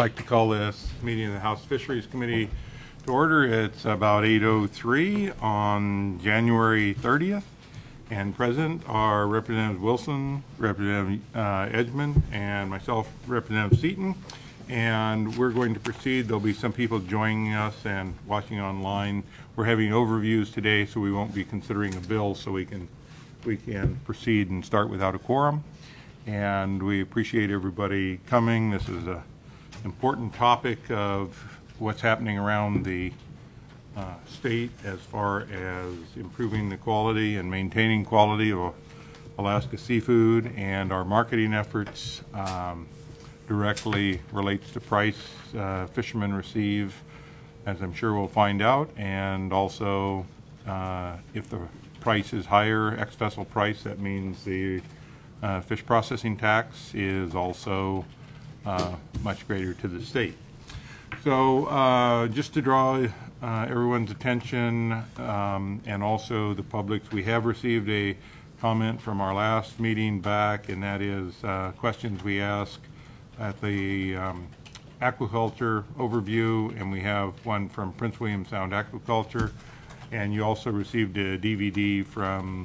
like to call this meeting of the House Fisheries Committee to order. It's about 8:03 on January 30th, and present are Representative Wilson, Representative Edgman, and myself, Representative Seaton. And we're going to proceed. There'll be some people joining us and watching online. We're having overviews today, so we won't be considering a bill, so we can proceed and start without a quorum. And we appreciate everybody coming. This is an important topic of what's happening around the state as far as improving the quality and maintaining quality of Alaska seafood, and our marketing efforts directly relates to price fishermen receive, as I'm sure we'll find out, and also if the price is higher, ex-vessel price, that means the fish processing tax is also much greater to the state. So just to draw everyone's attention and also the public's, we have received a comment from our last meeting back, and that is questions we asked at the aquaculture overview, and we have one from Prince William Sound Aquaculture, and you also received a DVD from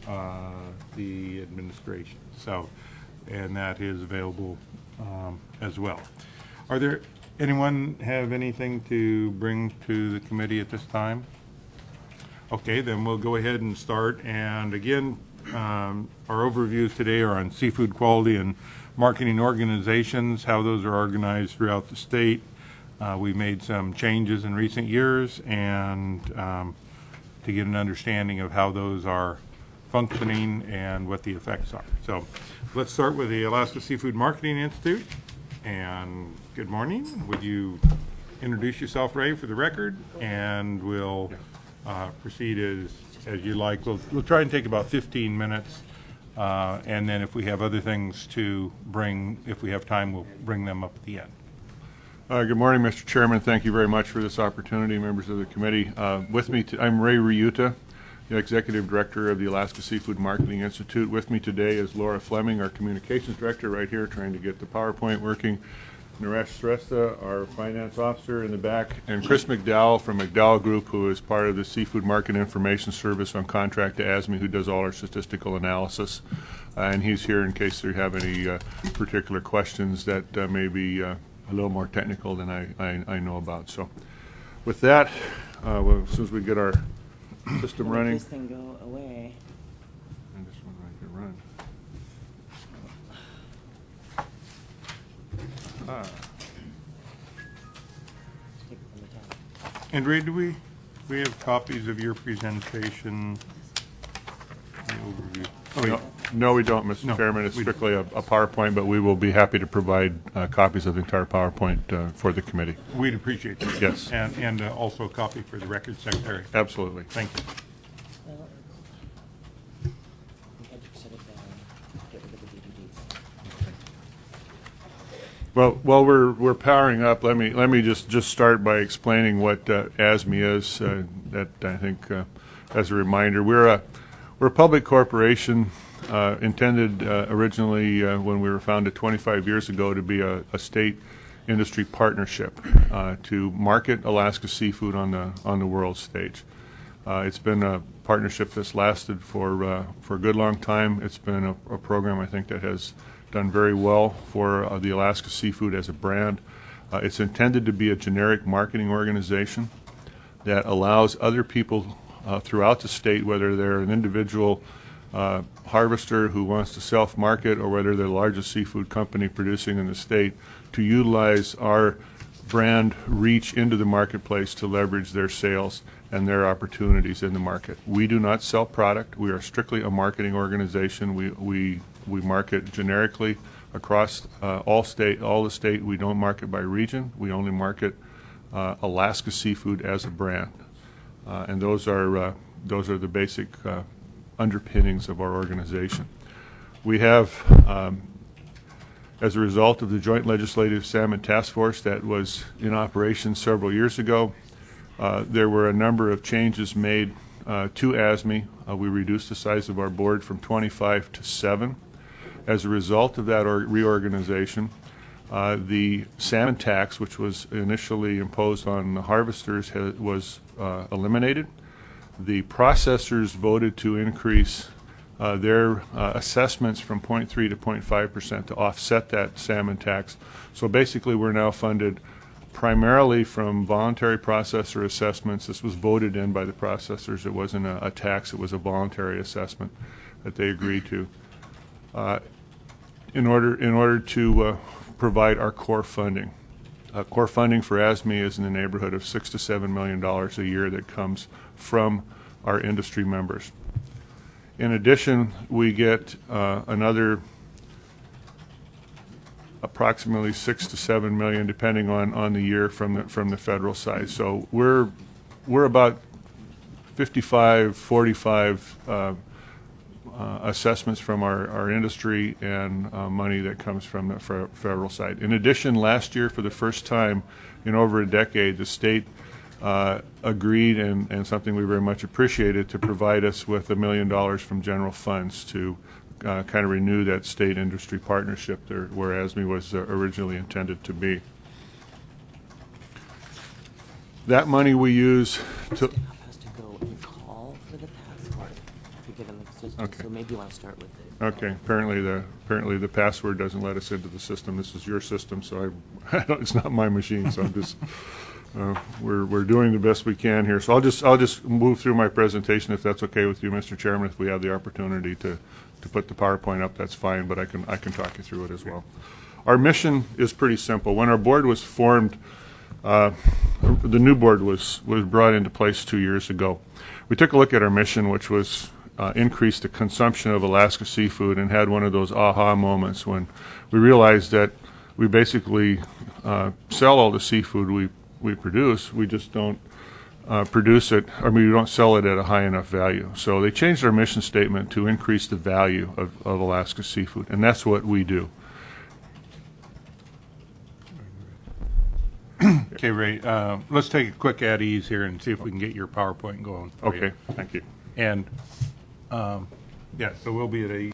the administration. So, and that is available as well. Are there anyone have anything to bring to the committee at this time? Okay, then we'll go ahead and start. And again, our overviews today are on seafood quality and marketing organizations, how those are organized throughout the state. We've made some changes in recent years, and to get an understanding of how those are functioning and what the effects are. So let's start with the Alaska Seafood Marketing Institute. And good morning. Would you introduce yourself, Ray, for the record? And we'll proceed as you like. We'll try and take about 15 minutes. And then if we have other things to bring, if we have time, we'll bring them up at the end. Good morning, Mr. Chairman. Thank you very much for this opportunity, members of the committee. With me, I'm Ray Ryuta, the Executive Director of the Alaska Seafood Marketing Institute. With me today is Laura Fleming, our Communications Director, right here, trying to get the PowerPoint working. Naresh Shrestha, our Finance Officer in the back, and Chris McDowell from McDowell Group, who is part of the Seafood Market Information Service on contract to ASME, who does all our statistical analysis. And he's here in case you have any particular questions that may be a little more technical than I know about. So with that, well, as soon as we get our system running. This thing go away. And this one right here run. And Ray, do we have copies of your presentation? Overview. Oh, no, we don't, Mr. Chairman. It's strictly a PowerPoint, but we will be happy to provide copies of the entire PowerPoint for the committee. We'd appreciate that. Yes. And also a copy for the record secretary. Absolutely. Thank you. We had to set it down, get rid of the DVDs. Well, while we're powering up, let me just start by explaining what ASME is. That I think, as a reminder, we're a public corporation intended originally when we were founded 25 years ago to be a state industry partnership to market Alaska seafood on the world stage. It's been a partnership that's lasted for a good long time. It's been a program I think that has done very well for the Alaska seafood as a brand. It's intended to be a generic marketing organization that allows other people throughout the state, whether they're an individual harvester who wants to self-market or whether they're the largest seafood company producing in the state, to utilize our brand reach into the marketplace to leverage their sales and their opportunities in the market. We do not sell product. We are strictly a marketing organization. We market generically across all the state. We don't market by region. We only market Alaska seafood as a brand. And those are the basic underpinnings of our organization. We have, as a result of the Joint Legislative Salmon Task Force that was in operation several years ago, there were a number of changes made to ASME. We reduced the size of our board from 25 to 7. As a result of that reorganization, The salmon tax, which was initially imposed on the harvesters, was eliminated. The processors voted to increase their assessments from 0.3 to 0.5% to offset that salmon tax. So basically, we're now funded primarily from voluntary processor assessments. This was voted in by the processors. It wasn't a tax, it was a voluntary assessment that they agreed to in order to provide our core funding. Core funding for ASME is in the neighborhood of $6 to $7 million a year that comes from our industry members. In addition, we get another approximately 6 to 7 million, depending on the year, from the federal side. So we're about 55, 45 assessments from our industry and money that comes from the federal side. In addition, last year, for the first time in over a decade, the state agreed, and something we very much appreciated, to provide us with $1 million from general funds to kind of renew that state-industry partnership there, where ASME was originally intended to be. That money we use to... Has to go and call for the password if you're given the system. Okay. So maybe you want to start with it. Okay. Apparently the password doesn't let us into the system. This is your system, so it's not my machine. So I'm just we're doing the best we can here. So I'll just move through my presentation, if that's okay with you, Mr. Chairman. If we have the opportunity to put the PowerPoint up, that's fine, but I can talk you through it as well. Our mission is pretty simple. When our board was formed, the new board was brought into place 2 years ago. We took a look at our mission, which was increase the consumption of Alaska seafood, and had one of those aha moments when we realized that we basically sell all the seafood we produce. We just don't produce it, we don't sell it at a high enough value. So they changed our mission statement to increase the value of Alaska seafood, and that's what we do. Okay, Ray, let's take a quick at ease here and see if we can get your PowerPoint going for you. Okay, thank you. And, yeah, so we'll be at a...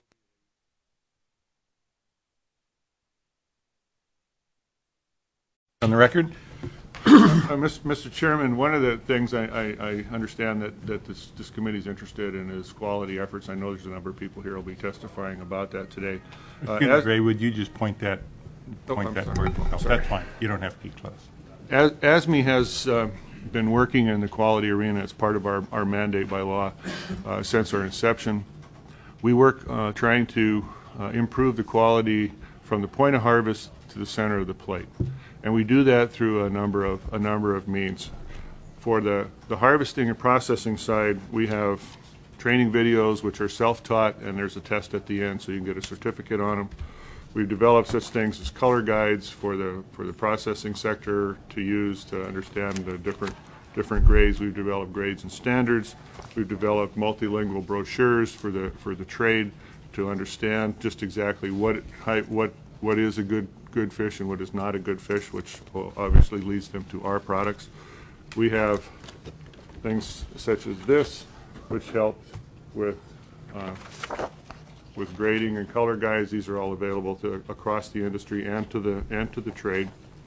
On the record? Mr. Chairman, one of the things I understand that this committee is interested in is quality efforts. I know there's a number of people here who will be testifying about that today. Ray, would you just point that I'm sorry. word? No, that's fine. You don't have to keep close. ASME has been working in the quality arena as part of our mandate by law since our inception. We work trying to improve the quality from the point of harvest to the center of the plate. And we do that through a number of means. For the harvesting and processing side, we have training videos which are self-taught, and there's a test at the end, so you can get a certificate on them. We've developed such things as color guides for the processing sector to use to understand the different grades. We've developed grades and standards. We've developed multilingual brochures for the trade to understand just exactly what is a good fish and what is not a good fish, which obviously leads them to our products. We have things such as this, which help with grading and color guides. These are all available across the industry and to the trade.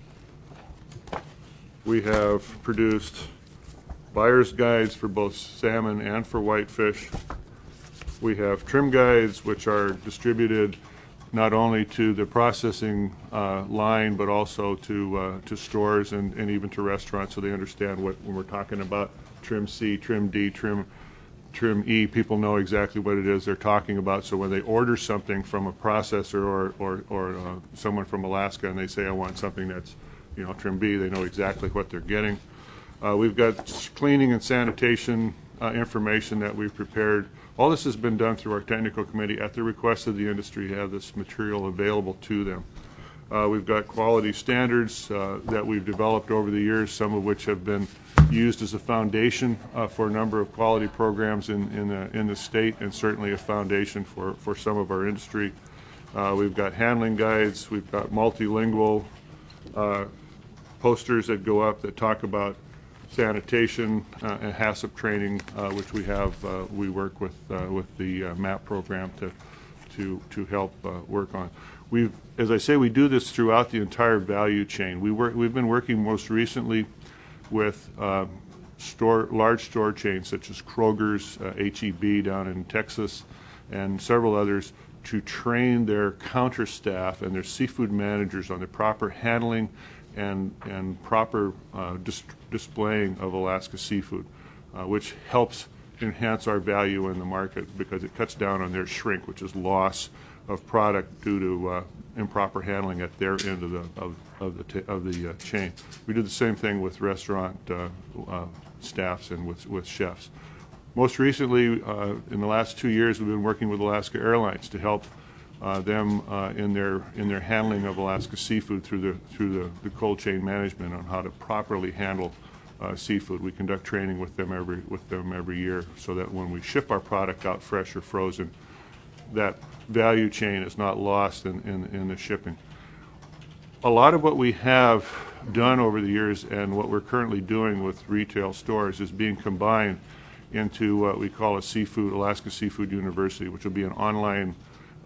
We have produced buyer's guides for both salmon and for whitefish. We have trim guides, which are distributed not only to the processing line, but also to stores and even to restaurants, so they understand when we're talking about trim C, trim D, trim E, people know exactly what it is they're talking about. So when they order something from a processor or someone from Alaska and they say, I want something that's trim B, they know exactly what they're getting. We've got cleaning and sanitation information that we've prepared. All this has been done through our technical committee at the request of the industry to have this material available to them. We've got quality standards that we've developed over the years, some of which have been used as a foundation for a number of quality programs in the state, and certainly a foundation for some of our industry. We've got handling guides. We've got multilingual posters that go up that talk about sanitation and HACCP training, which we work with the MAP program to help work on. as I say, we do this throughout the entire value chain. We've been working most recently with large store chains such as Kroger's, H-E-B down in Texas, and several others to train their counter staff and their seafood managers on the proper handling and proper displaying of Alaska seafood, which helps enhance our value in the market because it cuts down on their shrink, which is loss of product due to improper handling at their end of the chain. We do the same thing with restaurant staffs and with chefs. Most recently, in the last 2 years, we've been working with Alaska Airlines to help them in their handling of Alaska seafood through the cold chain management on how to properly handle seafood. We conduct training with them every year so that when we ship our product out fresh or frozen, that value chain is not lost in the shipping. A lot of what we have done over the years and what we're currently doing with retail stores is being combined into what we call Alaska Seafood University, which will be an online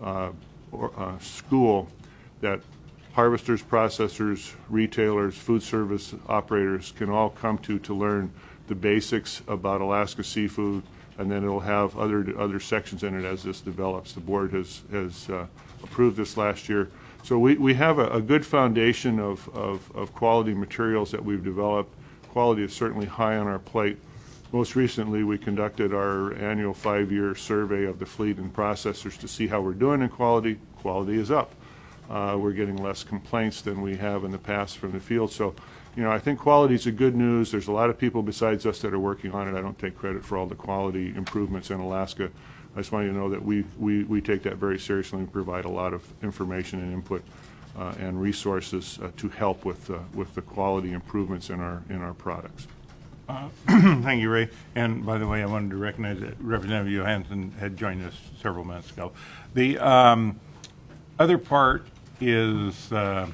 school that harvesters, processors, retailers, food service operators can all come to learn the basics about Alaska seafood, and then it'll have other sections in it as this develops. The board has approved this last year. So we have a good foundation of quality materials that we've developed. Quality is certainly high on our plate. Most recently, we conducted our annual 5-year survey of the fleet and processors to see how we're doing in quality. Quality is up. We're getting less complaints than we have in the past from the field. So, I think quality is a good news. There's a lot of people besides us that are working on it. I don't take credit for all the quality improvements in Alaska. I just want you to know that we take that very seriously and provide a lot of information and input and resources to help with the quality improvements in our products. Thank you, Ray. And by the way, I wanted to recognize that Representative Johansson had joined us several minutes ago. The other part is there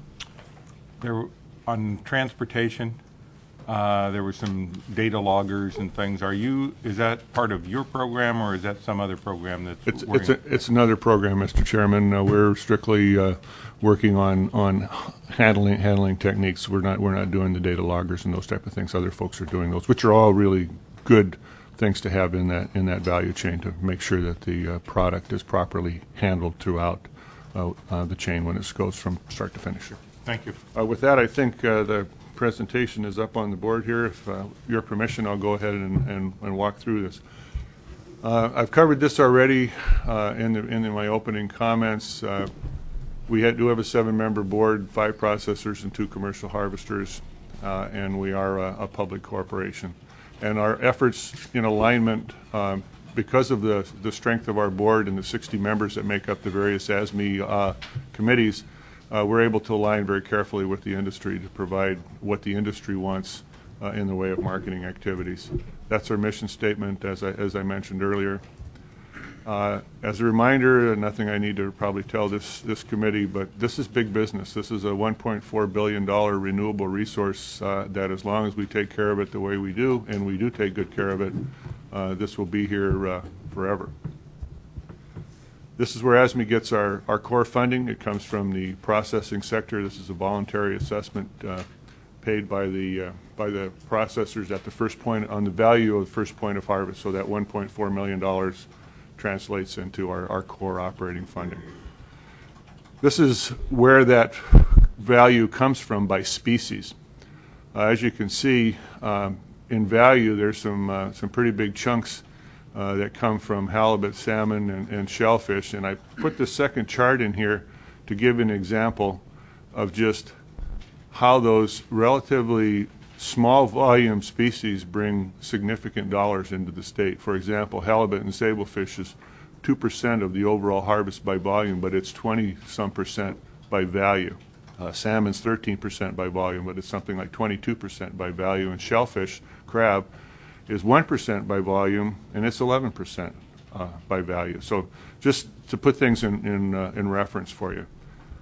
on transportation. There were some data loggers and things. Is that part of your program, or is that some other program that's It's another program, Mr. Chairman. We're strictly working on handling techniques. We're not doing the data loggers and those type of things. Other folks are doing those, which are all really good things to have in that value chain to make sure that the product is properly handled throughout the chain when it goes from start to finish. Thank you. With that, I think the presentation is up on the board here. If your permission, I'll go ahead and walk through this. I've covered this already in my opening comments. We do have a 7-member board, 5 processors and 2 commercial harvesters, and we are a public corporation. And our efforts in alignment, because of the strength of our board and the 60 members that make up the various ASME committees, we're able to align very carefully with the industry to provide what the industry wants in the way of marketing activities. That's our mission statement, as I mentioned earlier. As a reminder, nothing I need to probably tell this committee, but this is big business. This is a $1.4 billion renewable resource that, as long as we take care of it the way we do, and we do take good care of it, this will be here forever. This is where ASME gets our core funding. It comes from the processing sector. This is a voluntary assessment paid by the processors at the first point on the value of the first point of harvest. So that $1.4 million translates into our core operating funding. This is where that value comes from by species. As you can see, in value, there's some pretty big chunks that come from halibut, salmon, and shellfish. And I put the second chart in here to give an example of just how those relatively small volume species bring significant dollars into the state. For example, halibut and sablefish is 2% of the overall harvest by volume, but it's 20-some% by value. Salmon's 13% by volume, but it's something like 22% by value. And shellfish, crab, is 1% by volume, and it's 11% by value. So just to put things in reference for you.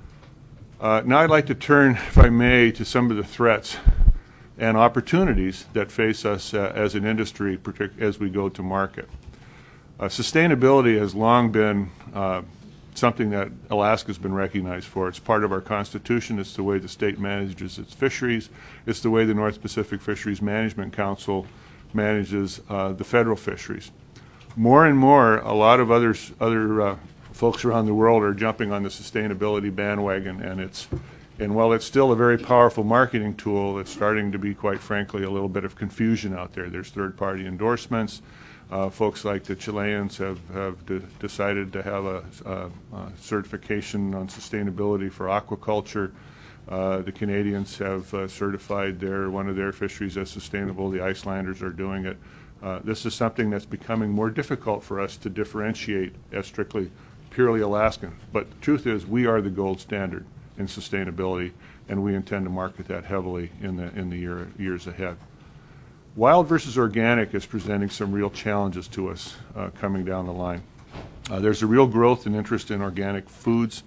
Now I'd like to turn, if I may, to some of the threats and opportunities that face us as an industry, particularly as we go to market. Sustainability has long been something that Alaska's been recognized for. It's part of our Constitution. It's the way the state manages its fisheries. It's the way the North Pacific Fisheries Management Council manages the federal fisheries. More and more, a lot of other folks around the world are jumping on the sustainability bandwagon, and while it's still a very powerful marketing tool, it's starting to be, quite frankly, a little bit of confusion out there. There's third-party endorsements. Folks like the Chileans have decided to have a certification on sustainability for aquaculture. The Canadians have certified one of their fisheries as sustainable. The Icelanders are doing it. This is something that's becoming more difficult for us to differentiate as strictly purely Alaskan. But the truth is, we are the gold standard in sustainability, and we intend to market that heavily in the years ahead. Wild versus organic is presenting some real challenges to us coming down the line. There's a real growth and interest in organic foods.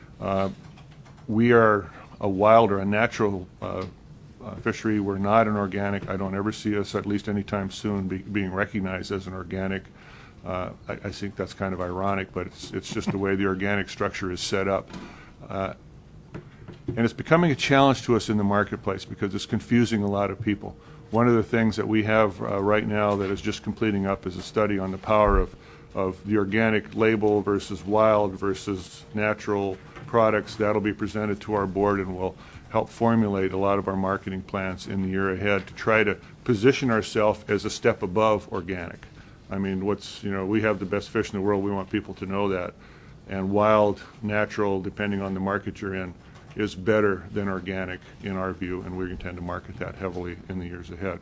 We are a wild or a natural fishery. We're not an organic. I don't ever see us, at least anytime soon, being recognized as an organic. I think that's kind of ironic, but it's just the way the organic structure is set up. And it's becoming a challenge to us in the marketplace because it's confusing a lot of people. One of the things that we have right now that is just completing up is a study on the power of the organic label versus wild versus natural products. That'll be presented to our board and will help formulate a lot of our marketing plans in the year ahead to try to position ourselves as a step above organic. I mean, we have the best fish in the world. We want people to know that. And wild, natural, depending on the market you're in, is better than organic in our view, and we intend to market that heavily in the years ahead.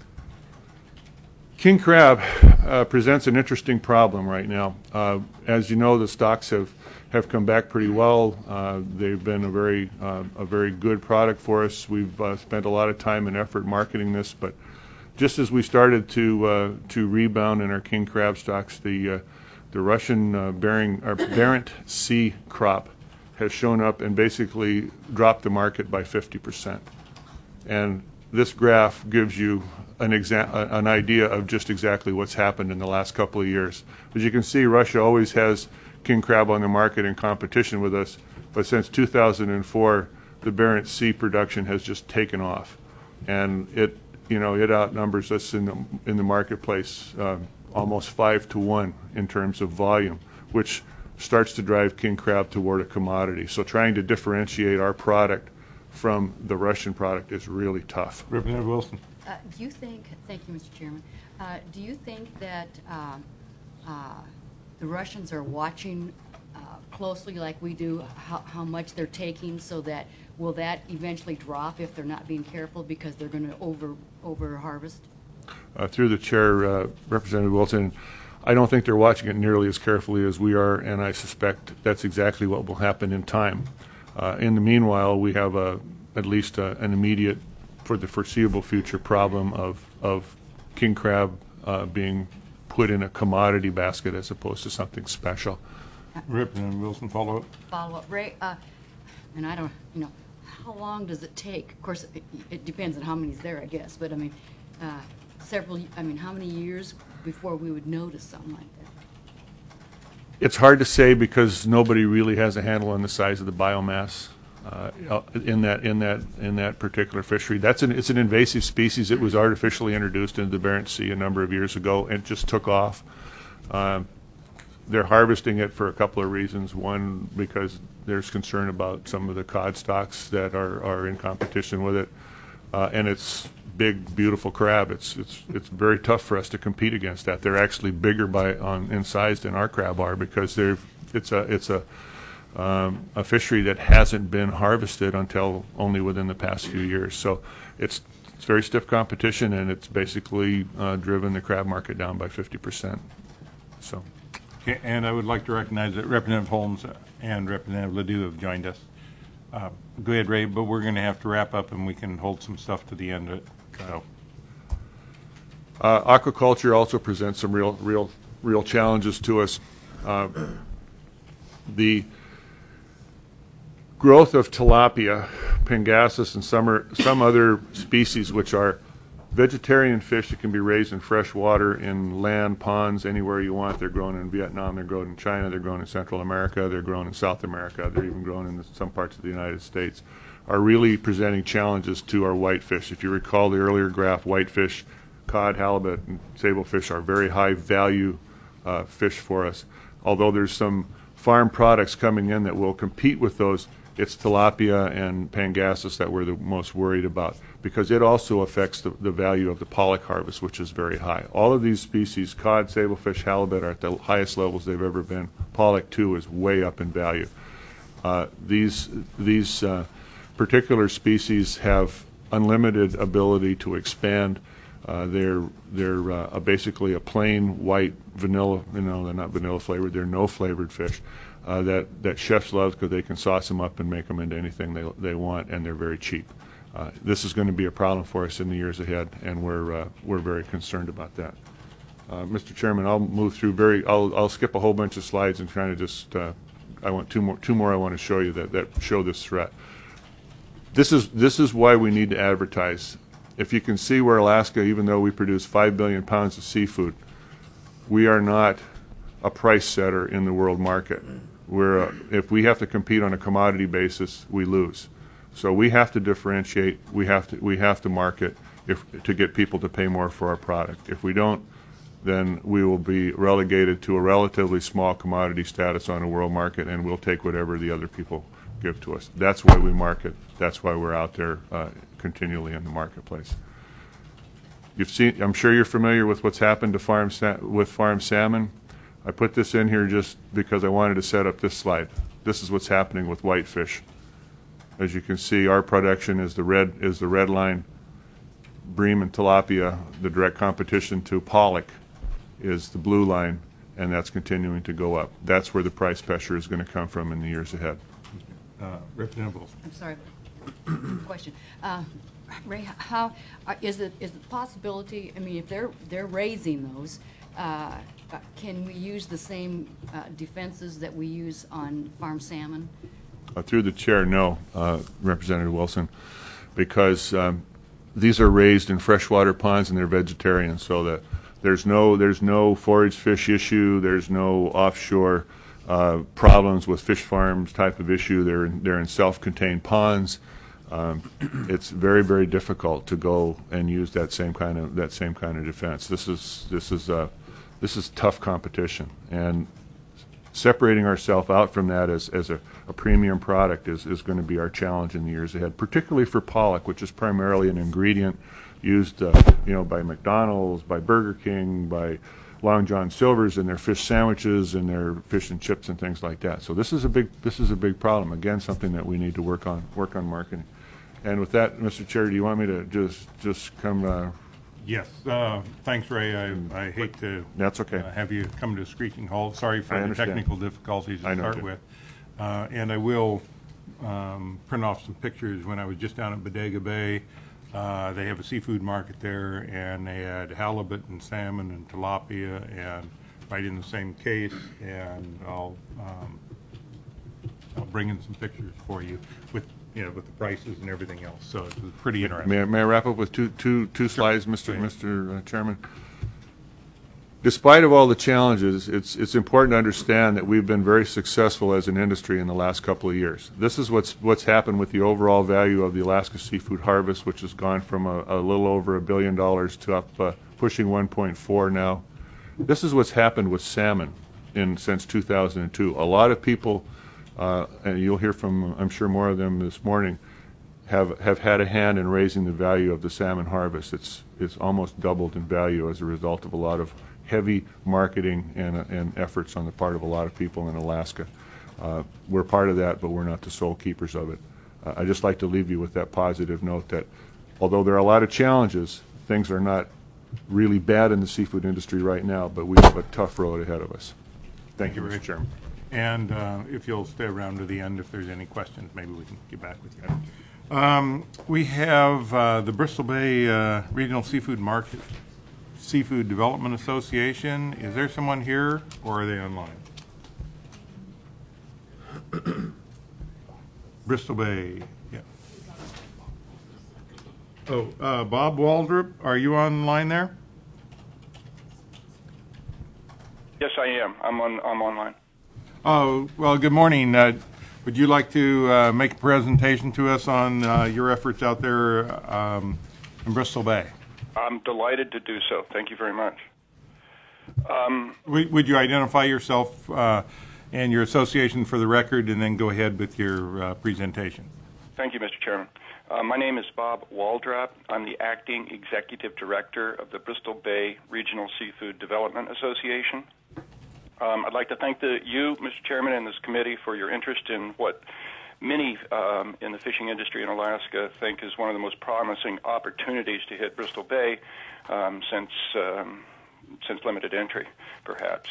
King crab presents an interesting problem right now. As you know, the stocks have come back pretty well. They've been a very good product for us. We've spent a lot of time and effort marketing this, but just as we started to rebound in our king crab stocks, the Russian Barents Sea crop has shown up and basically dropped the market by 50%. And this graph gives you an idea of just exactly what's happened in the last couple of years. As you can see, Russia always has king crab on the market in competition with us, but since 2004, the Barents Sea production has just taken off, and it outnumbers us in the marketplace almost 5-to-1 in terms of volume, which starts to drive king crab toward a commodity. So trying to differentiate our product from the Russian product is really tough. Representative Wilson. Do you think, thank you, Mr. Chairman, do you think that the Russians are watching closely like we do how much they're taking, so that will that eventually drop if they're not being careful because they're going to over harvest? Through the chair, Representative Wilson, I don't think they're watching it nearly as carefully as we are, and I suspect that's exactly what will happen in time. In the meanwhile, we have at least an immediate, for the foreseeable future, problem of king crab being put in a commodity basket as opposed to something special. Representative Wilson, follow up. Follow up, Ray. And I don't, how long does it take? Of course, it depends on how many's there, I guess. But I mean, how many years before we would notice something like that? It's hard to say because nobody really has a handle on the size of the biomass in that particular fishery. It's an invasive species. It was artificially introduced into the Barents Sea a number of years ago and just took off. They're harvesting it for a couple of reasons. One, because there's concern about some of the cod stocks that are in competition with it, and it's big, beautiful crab. It's very tough for us to compete against that. They're actually bigger in size than our crab are because it's a fishery that hasn't been harvested until only within the past few years. So it's very stiff competition, and it's basically driven the crab market down by 50%. So. Okay, and I would like to recognize that Representative Holmes and Representative Ledoux have joined us. Go ahead, Ray, but we're going to have to wrap up, and we can hold some stuff to the end of it. So. Aquaculture also presents some real challenges to us. The growth of tilapia, pangasius, and some other species which are vegetarian fish that can be raised in fresh water, in land, ponds, anywhere you want. They're grown in Vietnam, they're grown in China, they're grown in Central America, they're grown in South America, they're even grown in some parts of the United States, are really presenting challenges to our whitefish. If you recall the earlier graph, whitefish, cod, halibut, and sablefish are very high value fish for us. Although there's some farm products coming in that will compete with those, it's tilapia and pangasius that we're the most worried about, because it also affects the value of the pollock harvest, which is very high. All of these species, cod, sablefish, halibut, are at the highest levels they've ever been. Pollock, too, is way up in value. These particular species have unlimited ability to expand. They're basically a plain white vanilla, they're not vanilla flavored, they're no flavored fish that chefs love because they can sauce them up and make them into anything they want, and they're very cheap. This is going to be a problem for us in the years ahead, and we're very concerned about that. Mr. Chairman, I'll move through I'll skip a whole bunch of slides and kind of just I want two more I want to show you that show this threat. This is why we need to advertise. If you can see where Alaska, even though we produce 5 billion pounds of seafood, we are not a price setter in the world market. If we have to compete on a commodity basis, we lose. So we have to differentiate. We have to market to get people to pay more for our product. If we don't, then we will be relegated to a relatively small commodity status on a world market, and we'll take whatever the other people give to us. That's why we market. That's why we're out there continually in the marketplace. I'm sure you're familiar with what's happened to farm salmon. I put this in here just because I wanted to set up this slide. This is what's happening with whitefish. As you can see, our production is the red line. Bream and tilapia, the direct competition to pollock, is the blue line, and that's continuing to go up. That's where the price pressure is going to come from in the years ahead. Representative Wilson. I'm sorry. Question. Ray, how is it the possibility? I mean, if they're raising those, can we use the same defenses that we use on farm salmon? Through the chair, no, Representative Wilson, because these are raised in freshwater ponds and they're vegetarian, so that there's no forage fish issue. There's no offshore problems with fish farms type of issue. They're in self-contained ponds. It's very, very difficult to go and use that same kind of defense. This is tough competition, and separating ourselves out from that as a premium product is going to be our challenge in the years ahead, particularly for pollock, which is primarily an ingredient used by McDonald's, by Burger King, by Long John Silver's in their fish sandwiches and their fish and chips and things like that. So this is a big problem. Again, something that we need to work on marketing. And with that, Mr. Chair, do you want me to just come? Yes. Thanks, Ray. I hate to That's okay. Have you come to a screeching halt. Sorry for I the understand. technical difficulties to start with. And I will print off some pictures. When I was just down at Bodega Bay, they have a seafood market there, and they had halibut and salmon and tilapia, and right in the same case. And I'll bring in some pictures for you with the prices and everything else. So it's pretty interesting. May I wrap up with two slides, Mr. Chairman? Despite of all the challenges, it's important to understand that we've been very successful as an industry in the last couple of years. This is what's happened with the overall value of the Alaska seafood harvest, which has gone from a little over $1 billion to up pushing 1.4 now. This is what's happened with salmon since 2002. A lot of people, and you'll hear from, I'm sure, more of them this morning, have had a hand in raising the value of the salmon harvest. It's almost doubled in value as a result of a lot of heavy marketing and efforts on the part of a lot of people in Alaska. We're part of that, but we're not the sole keepers of it. I'd just like to leave you with that positive note that although there are a lot of challenges, things are not really bad in the seafood industry right now, but we have a tough road ahead of us. Thank you, Mr. Chairman. And if you'll stay around to the end, if there's any questions, maybe we can get back with you. We have the Bristol Bay Regional Seafood Development Association. Is there someone here, or are they online? Bristol Bay, yeah. Bob Waldrop, are you online there? Yes, I am. I'm online. Oh, well, good morning. Would you like to make a presentation to us on your efforts out there in Bristol Bay? I'm delighted to do so. Thank you very much. Would you identify yourself and your association for the record, and then go ahead with your presentation? Thank you, Mr. Chairman. My name is Bob Waldrop. I'm the Acting Executive Director of the Bristol Bay Regional Seafood Development Association. I'd like to thank you, Mr. Chairman, and this committee for your interest in what many in the fishing industry in Alaska think is one of the most promising opportunities to hit Bristol Bay since limited entry, perhaps.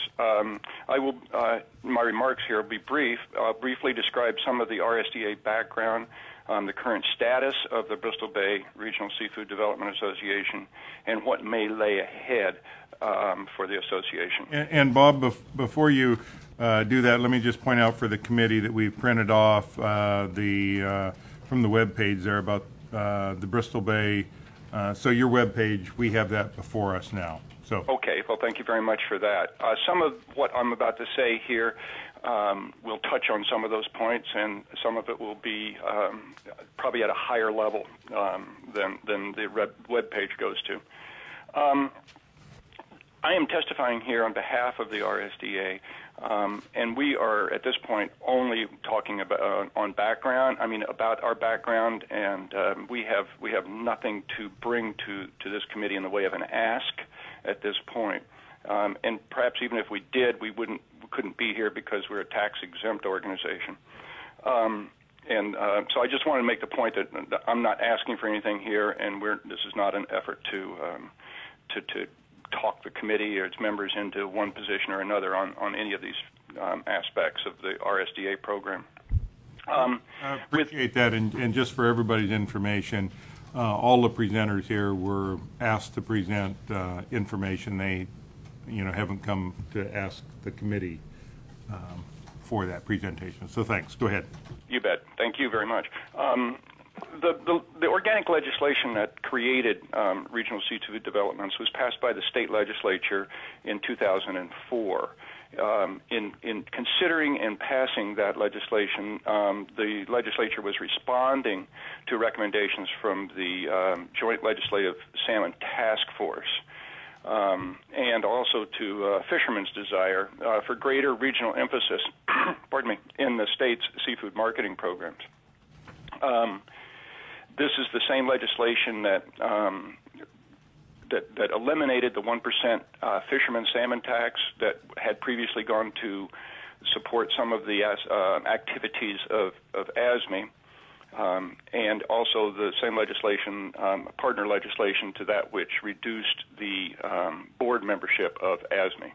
My remarks here will be brief. I'll briefly describe some of the RSDA background, the current status of the Bristol Bay Regional Seafood Development Association, and what may lay ahead for the association. And Bob, before you do that, let me just point out for the committee that we've printed off from the web page there about the Bristol Bay. So your web page, we have that before us now. So okay, well, thank you very much for that. Some of what I'm about to say here will touch on some of those points, and some of it will be probably at a higher level than the web page goes to. I am testifying here on behalf of the RSDA, and we are at this point only talking about about our background, and we have nothing to bring to this committee in the way of an ask at this point. And perhaps even if we did, we couldn't be here because we're a tax-exempt organization. So I just want to make the point that I'm not asking for anything here, and this is not an effort to talk the committee or its members into one position or another on any of these aspects of the RSDA program. I appreciate that, and just for everybody's information, all the presenters here were asked to present information. They, haven't come to ask the committee for that presentation. So thanks. Go ahead. You bet. Thank you very much. The organic legislation that created regional seafood developments was passed by the state legislature in 2004. In considering and passing that legislation, the legislature was responding to recommendations from the Joint Legislative Salmon Task Force, and also to fishermen's desire for greater regional emphasis in the state's seafood marketing programs. This is the same legislation that eliminated the 1% fisherman salmon tax that had previously gone to support some of the activities of ASME, and also the same legislation, partner legislation to that, which reduced the board membership of ASME.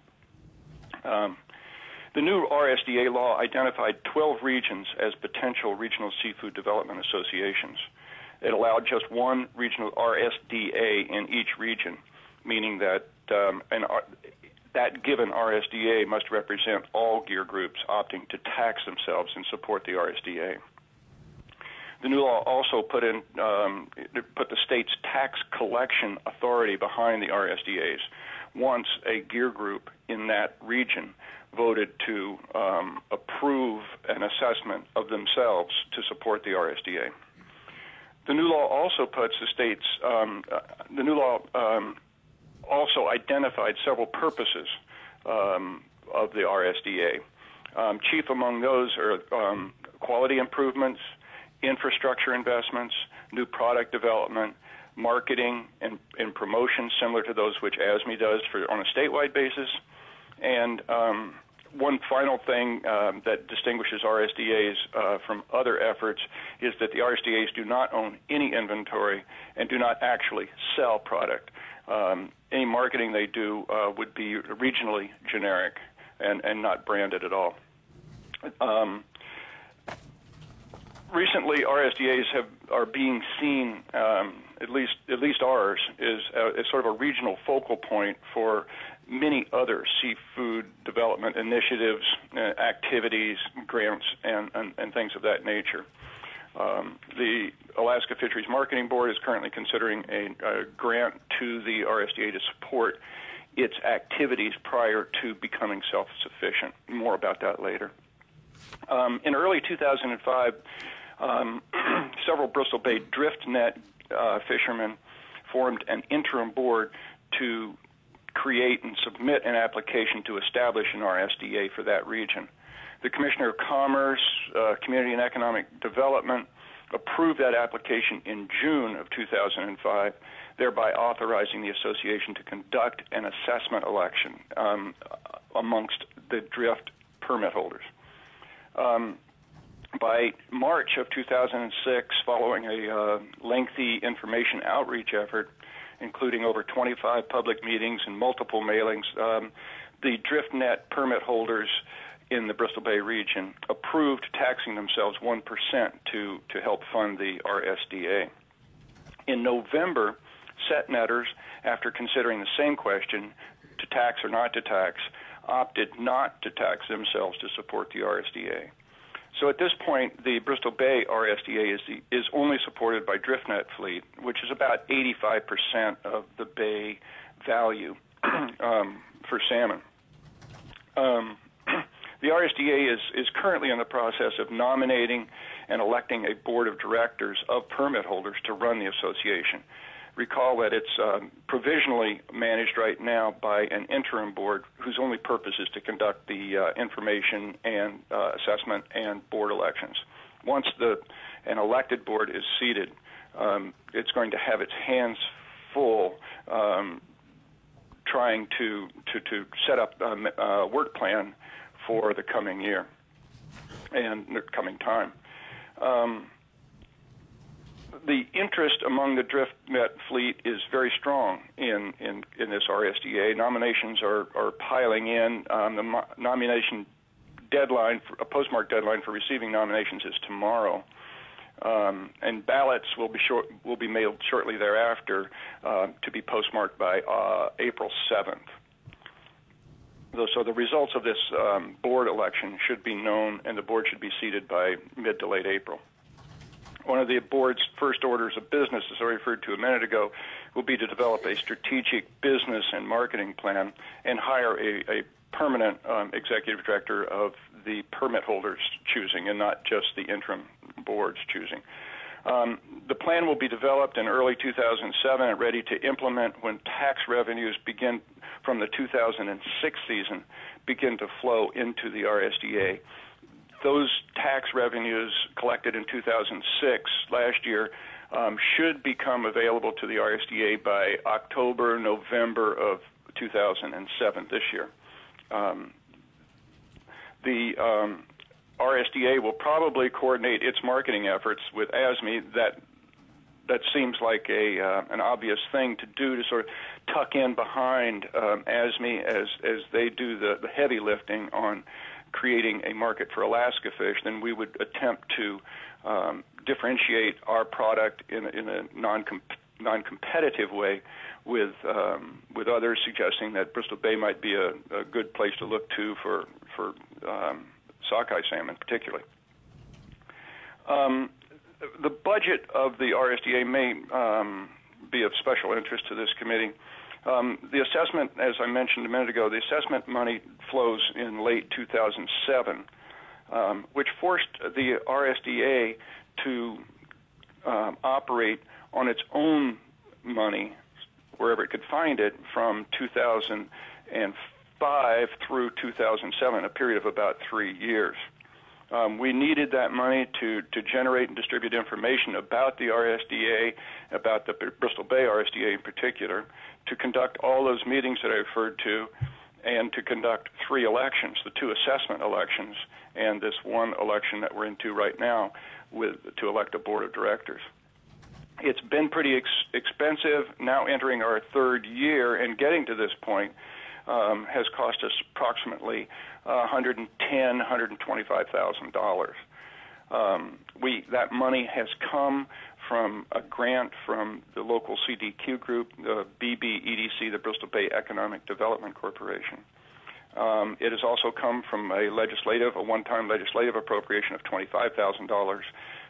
The new RSDA law identified 12 regions as potential regional seafood development associations. It allowed just one regional RSDA in each region, meaning that that given RSDA must represent all gear groups opting to tax themselves and support the RSDA. The new law also put the state's tax collection authority behind the RSDAs once a gear group in that region voted to approve an assessment of themselves to support the RSDA. The new law also puts the state's. The new law also identified several purposes of the RSDA. Chief among those are quality improvements, infrastructure investments, new product development, marketing and promotion, similar to those which ASME does on a statewide basis, and one final thing that distinguishes RSDAs from other efforts is that the RSDAs do not own any inventory and do not actually sell product. Any marketing they do would be regionally generic and not branded at all. Recently, RSDAs are being seen, at least ours, is sort of a regional focal point for many other seafood development initiatives, activities, grants, and things of that nature. The Alaska Fisheries Marketing Board is currently considering a grant to the RSDA to support its activities prior to becoming self-sufficient. More about that later. In early 2005, several Bristol Bay drift net fishermen formed an interim board to create and submit an application to establish an RSDA for that region. The Commissioner of Commerce, Community and Economic Development approved that application in June of 2005, thereby authorizing the association to conduct an assessment election amongst the drift permit holders. By March of 2006, following a lengthy information outreach effort, including over 25 public meetings and multiple mailings, the drift net permit holders in the Bristol Bay region approved taxing themselves 1% to help fund the RSDA. In November, set netters, after considering the same question, to tax or not to tax, opted not to tax themselves to support the RSDA. So at this point, the Bristol Bay RSDA is only supported by DriftNet fleet, which is about 85% of the bay value for salmon. The RSDA is currently in the process of nominating and electing a board of directors of permit holders to run the association. Recall that it's provisionally managed right now by an interim board whose only purpose is to conduct the information and assessment and board elections. Once an elected board is seated, it's going to have its hands full trying to set up a work plan for the coming year and the coming time. The interest among the DriftNet fleet is very strong in this RSDA. Nominations are piling in. The nomination deadline, a postmark deadline for receiving nominations is tomorrow, and ballots will be mailed shortly thereafter to be postmarked by April 7th. So the results of this board election should be known, and the board should be seated by mid to late April. One of the board's first orders of business, as I referred to a minute ago, will be to develop a strategic business and marketing plan and hire a permanent executive director of the permit holders' choosing and not just the interim board's choosing. The plan will be developed in early 2007 and ready to implement when tax revenues begin from the 2006 season begin to flow into the RSDA. Those tax revenues collected in 2006, last year, should become available to the RSDA by October, November of 2007, this year. The RSDA will probably coordinate its marketing efforts with ASME. That seems like an obvious thing to do, to sort of tuck in behind ASME as they do the heavy lifting on creating a market for Alaska fish. Then we would attempt to differentiate our product in a non-competitive way with others, suggesting that Bristol Bay might be a good place to look to for sockeye salmon particularly. The budget of the RSDA may be of special interest to this committee. The assessment, as I mentioned a minute ago, the assessment money flows in late 2007, which forced the RSDA to operate on its own money wherever it could find it from 2005 through 2007, a period of about 3 years. We needed that money to generate and distribute information about the RSDA, about the Bristol Bay RSDA in particular, to conduct all those meetings that I referred to, and to conduct 3 elections, the 2 assessment elections, and this one election that we're into right now to elect a board of directors. It's been pretty expensive. Now entering our 3rd year and getting to this point has cost us approximately $110,000, $125,000. That money has come from a grant from the local CDQ group, the BBEDC, the Bristol Bay Economic Development Corporation. It has also come from a one-time legislative appropriation of $25,000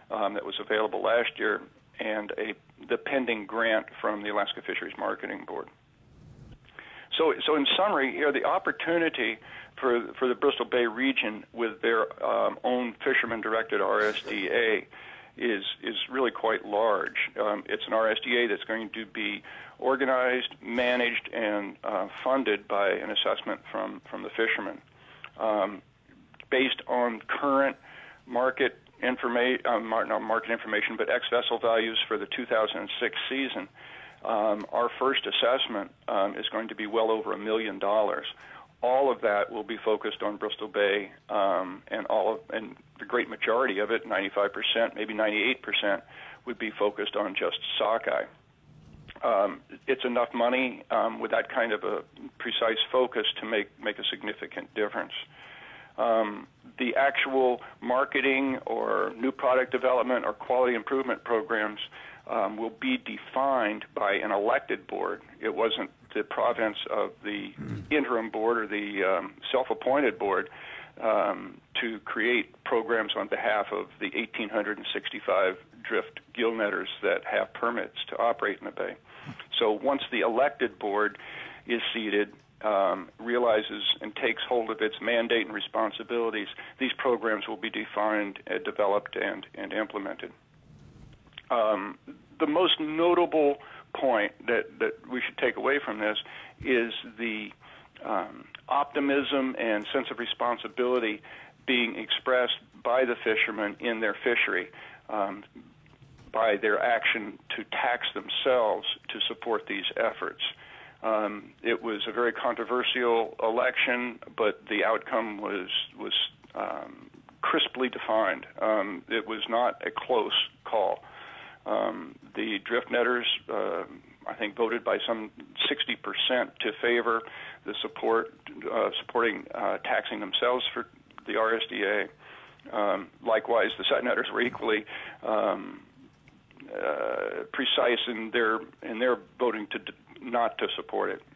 that was available last year, and the pending grant from the Alaska Fisheries Marketing Board. So in summary, the opportunity for the Bristol Bay region with their own fisherman-directed RSDA is really quite large. It's an RSDA that's going to be organized, managed, and funded by an assessment from the fishermen, based on current market information, not market information, but ex-vessel values for the 2006 season. Our first assessment is going to be well over $1 million. All of that will be focused on Bristol Bay, and the great majority of it, 95%, maybe 98%, would be focused on just sockeye. It's enough money with that kind of a precise focus to make a significant difference. The actual marketing or new product development or quality improvement programs will be defined by an elected board. It wasn't the province of the interim board or the self-appointed board to create programs on behalf of the 1,865 drift gill netters that have permits to operate in the bay. So once the elected board is seated, realizes and takes hold of its mandate and responsibilities, these programs will be defined, developed, and implemented. The most notable point that we should take away from this is the optimism and sense of responsibility being expressed by the fishermen in their fishery, by their action to tax themselves to support these efforts. It was a very controversial election, but the outcome was crisply defined. It was not a close call. The drift netters, I think, voted by some 60% to favor the supporting taxing themselves for the RSDA. Likewise, the set netters were equally precise in their voting not to support it.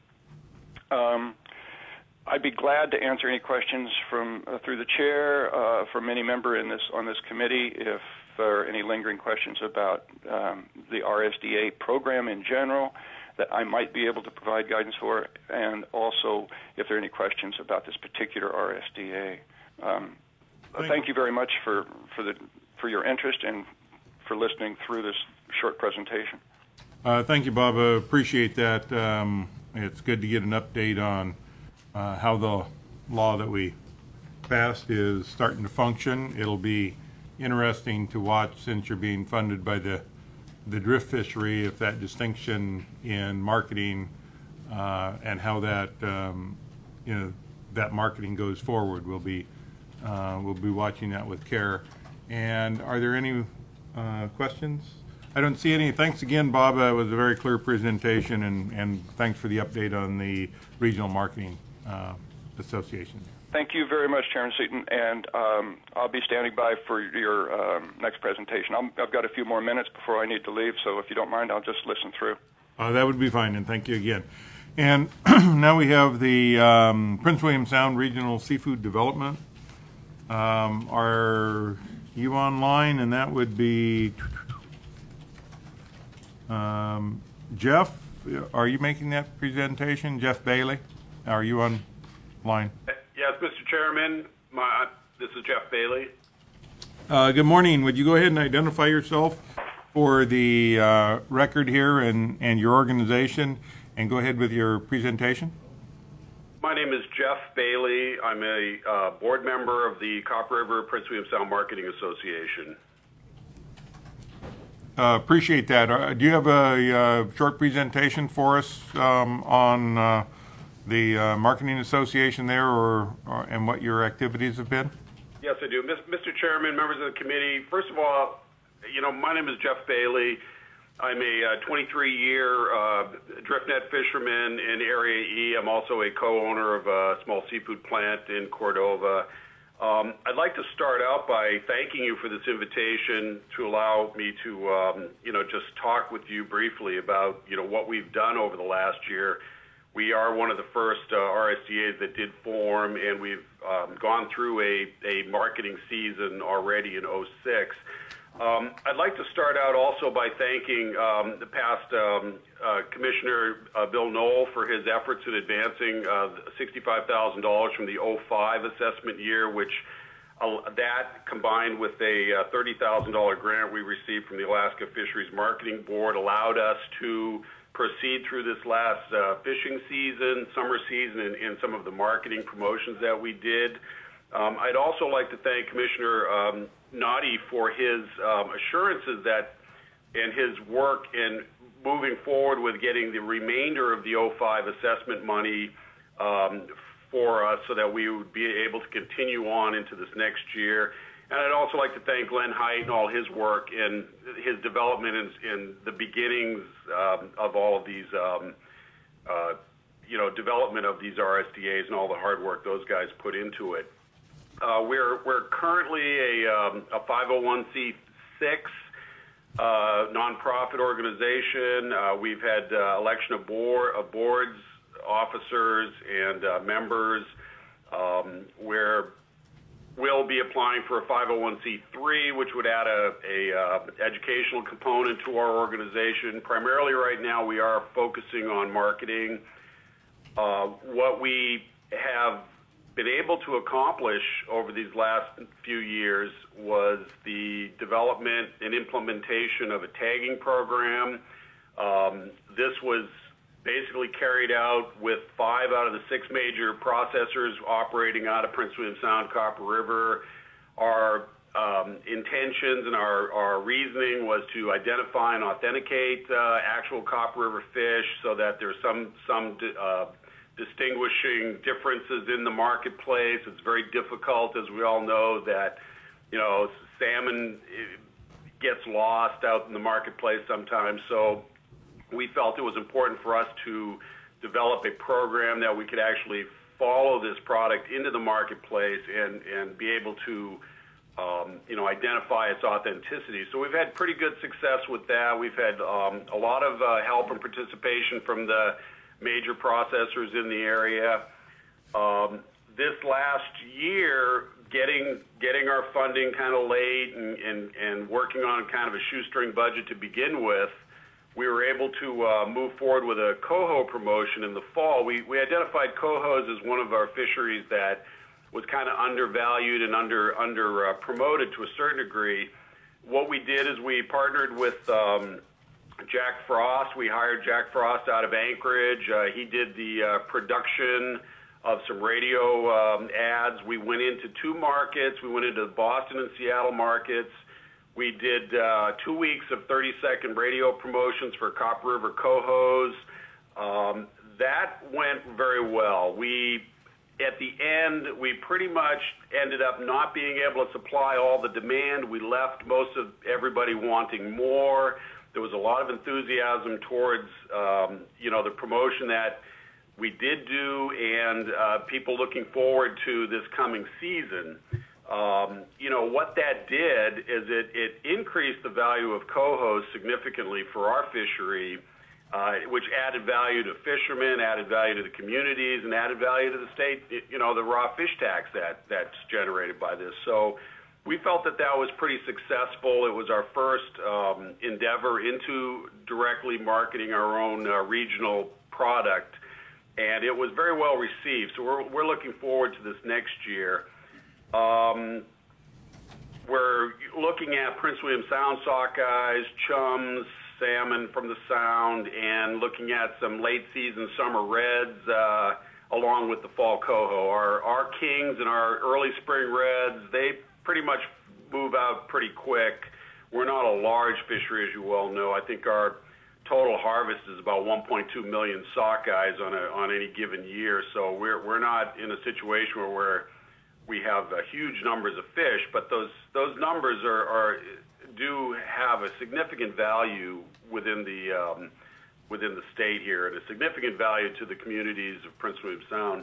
I'd be glad to answer any questions from through the chair from any member on this committee if there are any lingering questions about the RSDA program in general that I might be able to provide guidance for, and also if there are any questions about this particular RSDA. Thank you very much for your interest and for listening through this short presentation. Thank you, Bob. I appreciate that. It's good to get an update on how the law that we passed is starting to function. It'll be interesting to watch, since you're being funded by the drift fishery, if that distinction in marketing and how that that marketing goes forward. We'll be watching that with care. And are there any questions? I don't see any. Thanks again, Bob. It was a very clear presentation, and thanks for the update on the Regional Marketing Association. Thank you very much, Chairman Seaton, and I'll be standing by for your next presentation. I've got a few more minutes before I need to leave, so if you don't mind, I'll just listen through. That would be fine, and thank you again. And now we have the Prince William Sound Regional Seafood Development. Are you online? And that would be Jeff. Are you making that presentation? Jeff Bailey, are you online? Yes, Mr. Chairman. This is Jeff Bailey. Good morning. Would you go ahead and identify yourself for the record here and your organization, and go ahead with your presentation? My name is Jeff Bailey. I'm a board member of the Copper River Prince William Sound Marketing Association. Appreciate that. Do you have a short presentation for us on the Marketing Association there, and what your activities have been? Yes, I do. Mr. Chairman, members of the committee, first of all, my name is Jeff Bailey. I'm a 23-year drift net fisherman in Area E. I'm also a co-owner of a small seafood plant in Cordova. I'd like to start out by thanking you for this invitation to allow me to, just talk with you briefly about, what we've done over the last year. We are one of the first RSDAs that did form, and we've gone through a marketing season already in 2006. I'd like to start out also by thanking the past Commissioner Bill Knoll for his efforts in advancing $65,000 from the 05 assessment year, which that combined with a $30,000 grant we received from the Alaska Fisheries Marketing Board allowed us to proceed through this last fishing season, summer season, and some of the marketing promotions that we did. I'd also like to thank Commissioner Noddy for his assurances that and his work in moving forward with getting the remainder of the 05 assessment money for us so that we would be able to continue on into this next year. And I'd also like to thank Glenn Height and all his work in his development in the beginnings of all of these, development of these RSDAs and all the hard work those guys put into it. We're currently a 501c6 nonprofit organization. We've had election of boards, officers, and members. We'll be applying for a 501c3, which would add a educational component to our organization. Primarily right now, we are focusing on marketing. What we have been able to accomplish over these last few years was the development and implementation of a tagging program. This was basically carried out with 5 out of the 6 major processors operating out of Prince William Sound, Copper River. Our intentions and our reasoning was to identify and authenticate actual Copper River fish so that there's some distinguishing differences in the marketplace. It's very difficult, as we all know, that salmon gets lost out in the marketplace sometimes. So we felt it was important for us to develop a program that we could actually follow this product into the marketplace and be able to identify its authenticity. So we've had pretty good success with that. We've had a lot of help and participation from the major processors in the area. This last year, getting our funding kind of late and working on kind of a shoestring budget to begin with, we were able to move forward with a coho promotion in the fall. We identified cohos as one of our fisheries that was kind of undervalued and under promoted to a certain degree. What we did is we partnered with Jack Frost. We hired Jack Frost out of Anchorage. He did the production of some radio ads. We went into 2 markets. We went into the Boston and Seattle markets. We did 2 weeks of 30-second radio promotions for Copper River cohos. That went very well. At the end, we pretty much ended up not being able to supply all the demand. We left most of everybody wanting more. There was a lot of enthusiasm towards, the promotion that we did do, and people looking forward to this coming season. What that did is it increased the value of cohos significantly for our fishery, which added value to fishermen, added value to the communities, and added value to the state, the raw fish tax that's generated by this. So we felt that was pretty successful. It was our first endeavor into directly marketing our own regional product, and it was very well received. So we're looking forward to this next year. We're looking at Prince William Sound sockeyes, chums, salmon from the Sound, and looking at some late season summer reds along with the fall coho. Our kings and our early spring reds, they pretty much move out pretty quick. We're not a large fishery, as you well know. I think our total harvest is about 1.2 million sockeyes on any given year. So we're not in a situation where we have huge numbers of fish, but those numbers do have a significant value within the state here, and a significant value to the communities of Prince William Sound.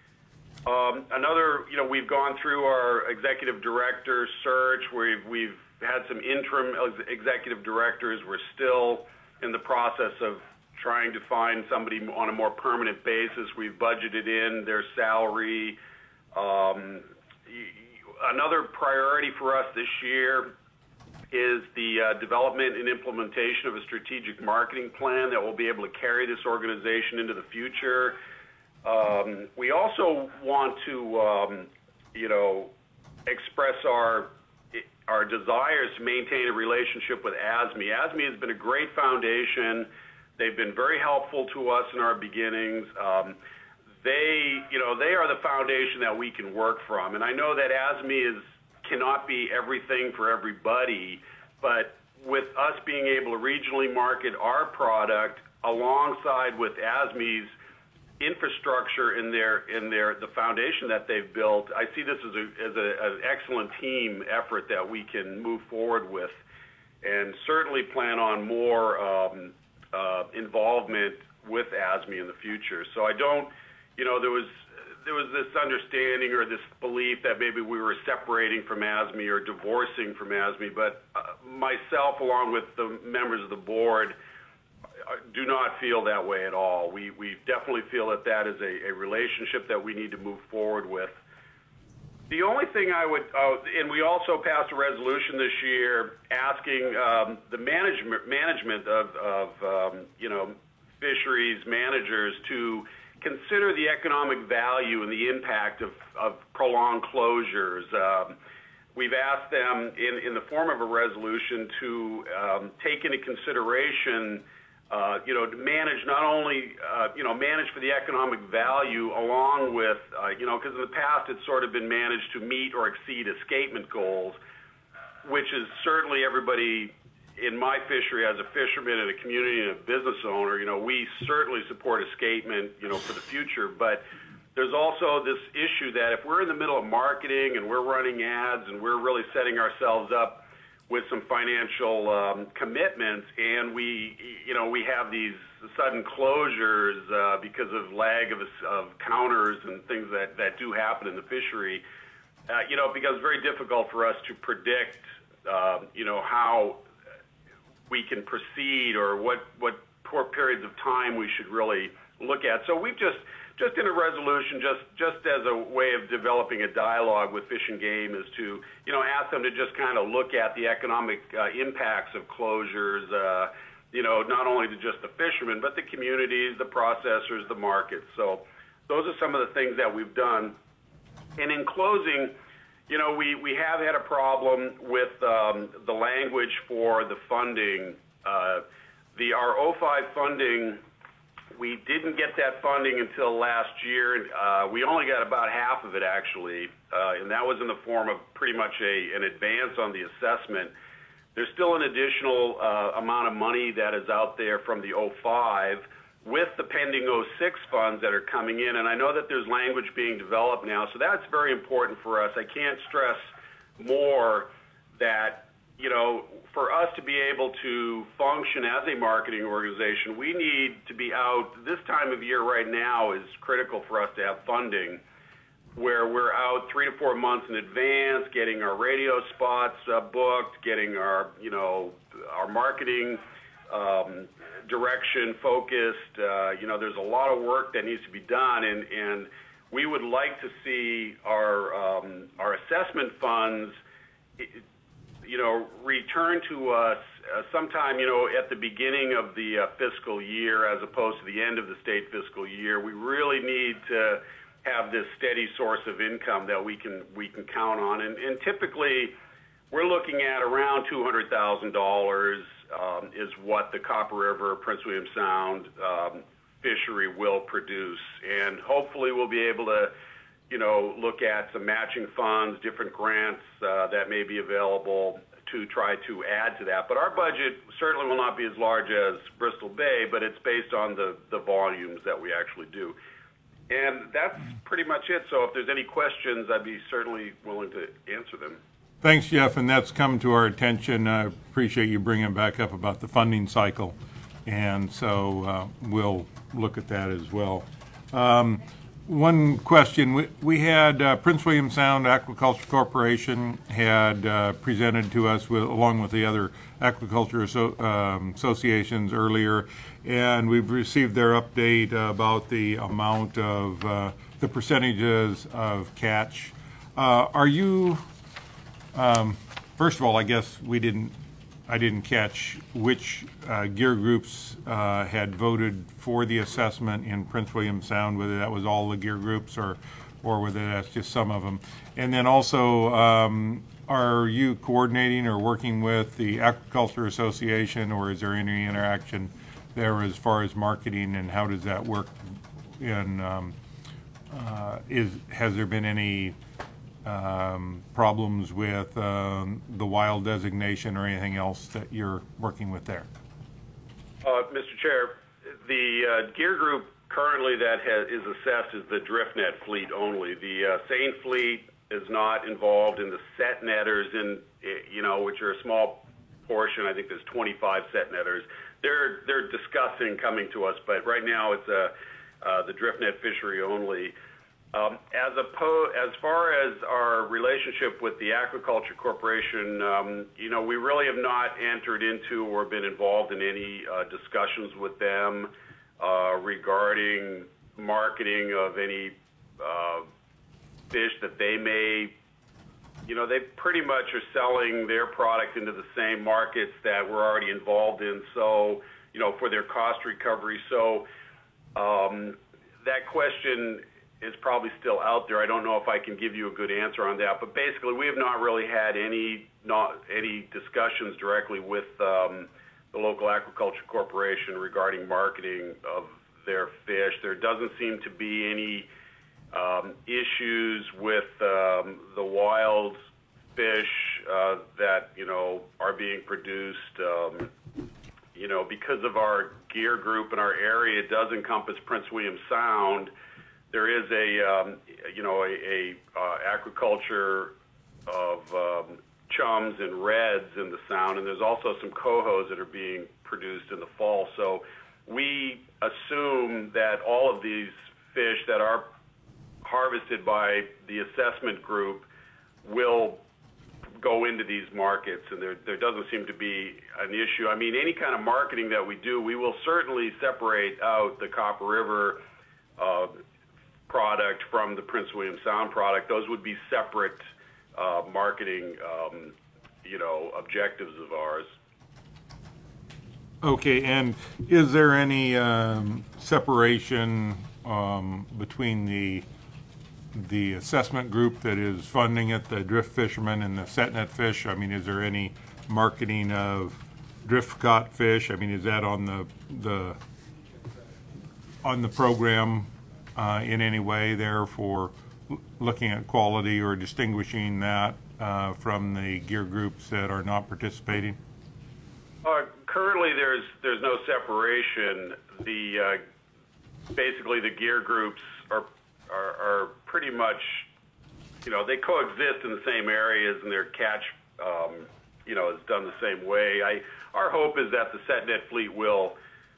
We've gone through our executive director search. We've had some interim executive directors. We're still in the process of trying to find somebody on a more permanent basis. We've budgeted in their salary. Another priority for us this year is the development and implementation of a strategic marketing plan that will be able to carry this organization into the future. We also want to, express our desires to maintain a relationship with ASME. ASME has been a great foundation. They've been very helpful to us in our beginnings. They are the foundation that we can work from. And I know that ASME cannot be everything for everybody, but with us being able to regionally market our product alongside with ASME's infrastructure in the foundation that they've built, I see this as an excellent team effort that we can move forward with, and certainly plan on more involvement with ASME in the future. So I don't, there was this understanding or this belief that maybe we were separating from ASME or divorcing from ASME, but myself, along with the members of the board, do not feel that way at all. We definitely feel that is a relationship that we need to move forward with. The only thing I would, and we also passed a resolution this year asking the management of fisheries managers to consider the economic value and the impact of prolonged closures. We've asked them in the form of a resolution to take into consideration, to manage not only, manage for the economic value along with, because in the past it's sort of been managed to meet or exceed escapement goals, which is certainly everybody in my fishery as a fisherman and a community and a business owner, we certainly support escapement, for the future. But there's also this issue that if we're in the middle of marketing and we're running ads and we're really setting ourselves up with some financial commitments, and we have these sudden closures because of lag of counters and things that do happen in the fishery, it becomes very difficult for us to predict, how we can proceed or what periods of time we should really look at. So we've just in a resolution, just as a way of developing a dialogue with Fish and Game, is to, ask them to just kind of look at the economic impacts of closures, not only to just the fishermen, but the communities, the processors, the markets. So those are some of the things that we've done. And in closing, we have had a problem with the language for the funding. Our 05 funding, we didn't get that funding until last year. We only got about half of it, actually, and that was in the form of pretty much an advance on the assessment. There's still an additional amount of money that is out there from the 05 with the pending 06 funds that are coming in, and I know that there's language being developed now, so that's very important for us. I can't stress more that, for us to be able to function as a marketing organization, we need to be out. This time of year right now is critical for us to have funding, where we're out 3 to 4 months in advance, getting our radio spots booked, getting our marketing direction focused. There's a lot of work that needs to be done, and we would like to see our assessment funds, return to us sometime, at the beginning of the fiscal year as opposed to the end of the state fiscal year. We really need to have this steady source of income that we can count on, and typically we're looking at around $200,000 is what the Copper River, Prince William Sound fishery will produce, and hopefully we'll be able to look at some matching funds, different grants that may be available to try to add to that. But our budget certainly will not be as large as Bristol Bay, but it's based on the volumes that we actually do. And that's pretty much it. So if there's any questions, I'd be certainly willing to answer them. Thanks, Jeff, and that's come to our attention. I appreciate you bringing it back up about the funding cycle, and so we'll look at that as well. One question, we had Prince William Sound Aquaculture Corporation had presented to us along with the other aquaculture associations earlier, and we've received their update about the amount of the percentages of catch. Are you, first of all, I guess we didn't I didn't catch which gear groups had voted for the assessment in Prince William Sound, whether that was all the gear groups or whether that's just some of them. And then also, are you coordinating or working with the Aquaculture Association, or is there any interaction there as far as marketing, and how does that work? And has there been any problems with the wild designation or anything else that you're working with there? Mr. Chair, the gear group currently that is assessed is the DriftNet fleet only. The seine fleet is not involved in the set netters, which are a small portion. I think there's 25 set netters. They're discussing coming to us, but right now it's the DriftNet fishery only. As far as our relationship with the Aquaculture Corporation, we really have not entered into or been involved in any discussions with them regarding marketing of any fish that they may, they pretty much are selling their product into the same markets that we're already involved in, so, for their cost recovery. So that question is probably still out there. I don't know if I can give you a good answer on that, but basically we have not really had any discussions directly with the local Aquaculture Corporation regarding marketing of their fish. There doesn't seem to be any issues with the wild fish that are being produced. Because of our gear group and our area does encompass Prince William Sound, there is a aquaculture of chums and reds in the Sound, and there's also some cohos that are being produced in the fall. So we assume that all of these fish that are harvested by the assessment group will go into these markets, and there doesn't seem to be an issue. I mean, any kind of marketing that we do, we will certainly separate out the Copper River product from the Prince William Sound product. Those would be separate marketing, objectives of ours. Okay, and is there any separation between the assessment group that is funding it, the drift fishermen, and the set net fish? I mean, is there any marketing of drift caught fish? I mean, is that on the program in any way there for looking at quality or distinguishing that from the gear groups that are not participating? Currently, there's no separation. Basically the gear groups are pretty much, they coexist in the same areas, and their catch, is done the same way. Our hope is that the set net fleet will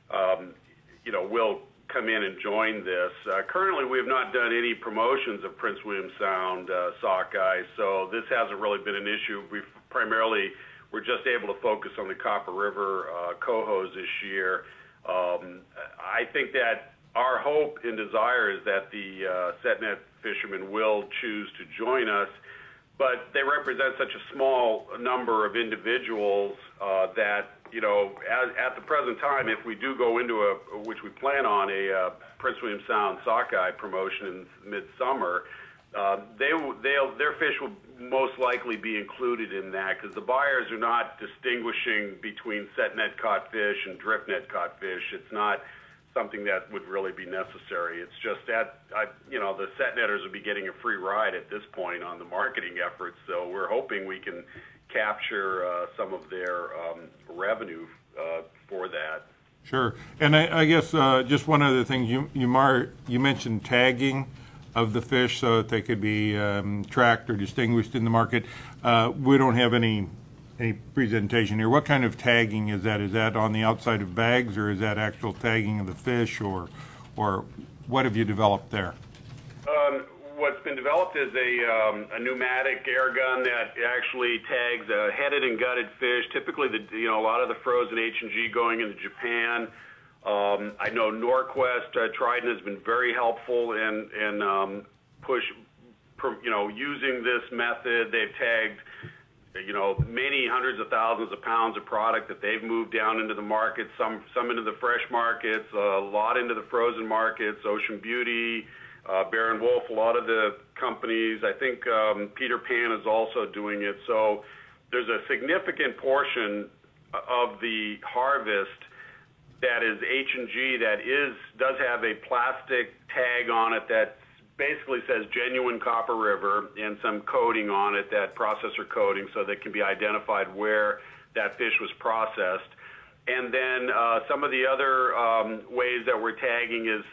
come in and join this. Currently, we have not done any promotions of Prince William Sound sockeye, so this hasn't really been an issue. We're just able to focus on the Copper River cohos this year. I think that our hope and desire is that the set net fishermen will choose to join us, but they represent such a small number of individuals that, at the present time, if we do go into which we plan on, a Prince William Sound sockeye promotion in midsummer, their fish will most likely be included in that, because the buyers are not distinguishing between set net caught fish and drift net caught fish. It's not something that would really be necessary. It's just that, the set netters will be getting a free ride at this point on the marketing efforts, so we're hoping we can capture some of their revenue for that. Sure. And I guess just one other thing, you mentioned tagging of the fish so that they could be tracked or distinguished in the market. We don't have any presentation here. What kind of tagging is that? Is that on the outside of bags, or is that actual tagging of the fish, or what have you developed there? What's been developed is a pneumatic air gun that actually tags headed and gutted fish. Typically, a lot of the frozen H&G going into Japan. I know Norquest Trident has been very helpful in using this method. They've tagged many hundreds of thousands of pounds of product that they've moved down into the market, some into the fresh markets, a lot into the frozen markets, Ocean Beauty, Bear and Wolf, a lot of the companies. I think Peter Pan is also doing it. So there's a significant portion of the harvest that is H&G that does have a plastic tag on it that basically says genuine Copper River and some coating on it, that processor coating, so that can be identified where that fish was processed. And then some of the other ways that we're tagging is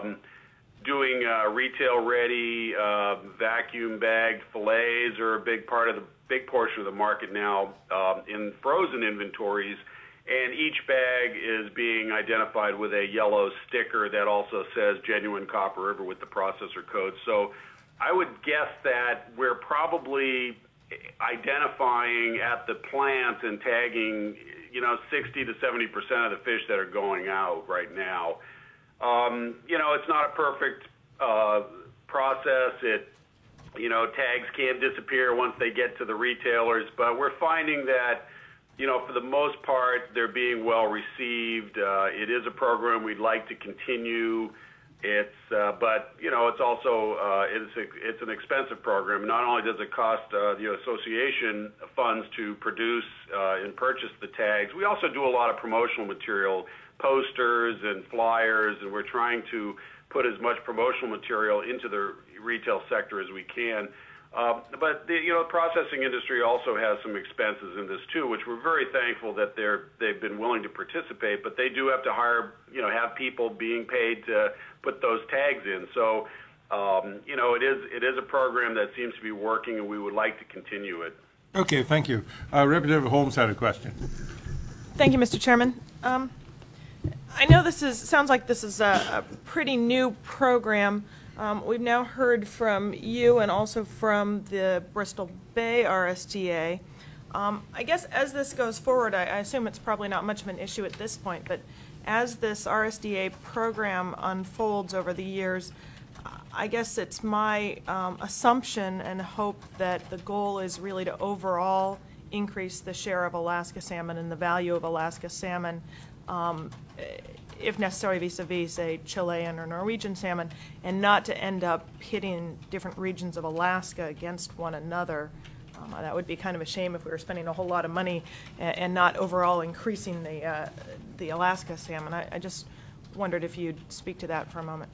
doing retail-ready vacuum bagged fillets are a big portion of the market now in frozen inventories. And each bag is being identified with a yellow sticker that also says genuine Copper River with the processor code. So I would guess that we're probably identifying at the plants and tagging, 60 to 70% of the fish that are going out right now. It's not a perfect process. Tags can't disappear once they get to the retailers, but we're finding that for the most part, they're being well received. It is a program we'd like to continue. But it's also it's an expensive program. Not only does it cost the association funds to produce and purchase the tags, we also do a lot of promotional material, posters and flyers, and we're trying to put as much promotional material into the retail sector as we can. But the processing industry also has some expenses in this too, which we're very thankful that they've been willing to participate. But they do have to hire, have people being paid to put those tags in. So, it is a program that seems to be working, and we would like to continue it. Okay, thank you. Representative Holmes had a question. Thank you, Mr. Chairman. I know sounds like this is a pretty new program. We've now heard from you and also from the Bristol Bay RSDA. I guess as this goes forward, I assume it's probably not much of an issue at this point, but as this RSDA program unfolds over the years, I guess it's my assumption and hope that the goal is really to overall increase the share of Alaska salmon and the value of Alaska salmon, if necessary vis-a-vis, say, Chilean or Norwegian salmon, and not to end up pitting different regions of Alaska against one another. That would be kind of a shame if we were spending a whole lot of money and not overall increasing the Alaska salmon. I just wondered if you'd speak to that for a moment.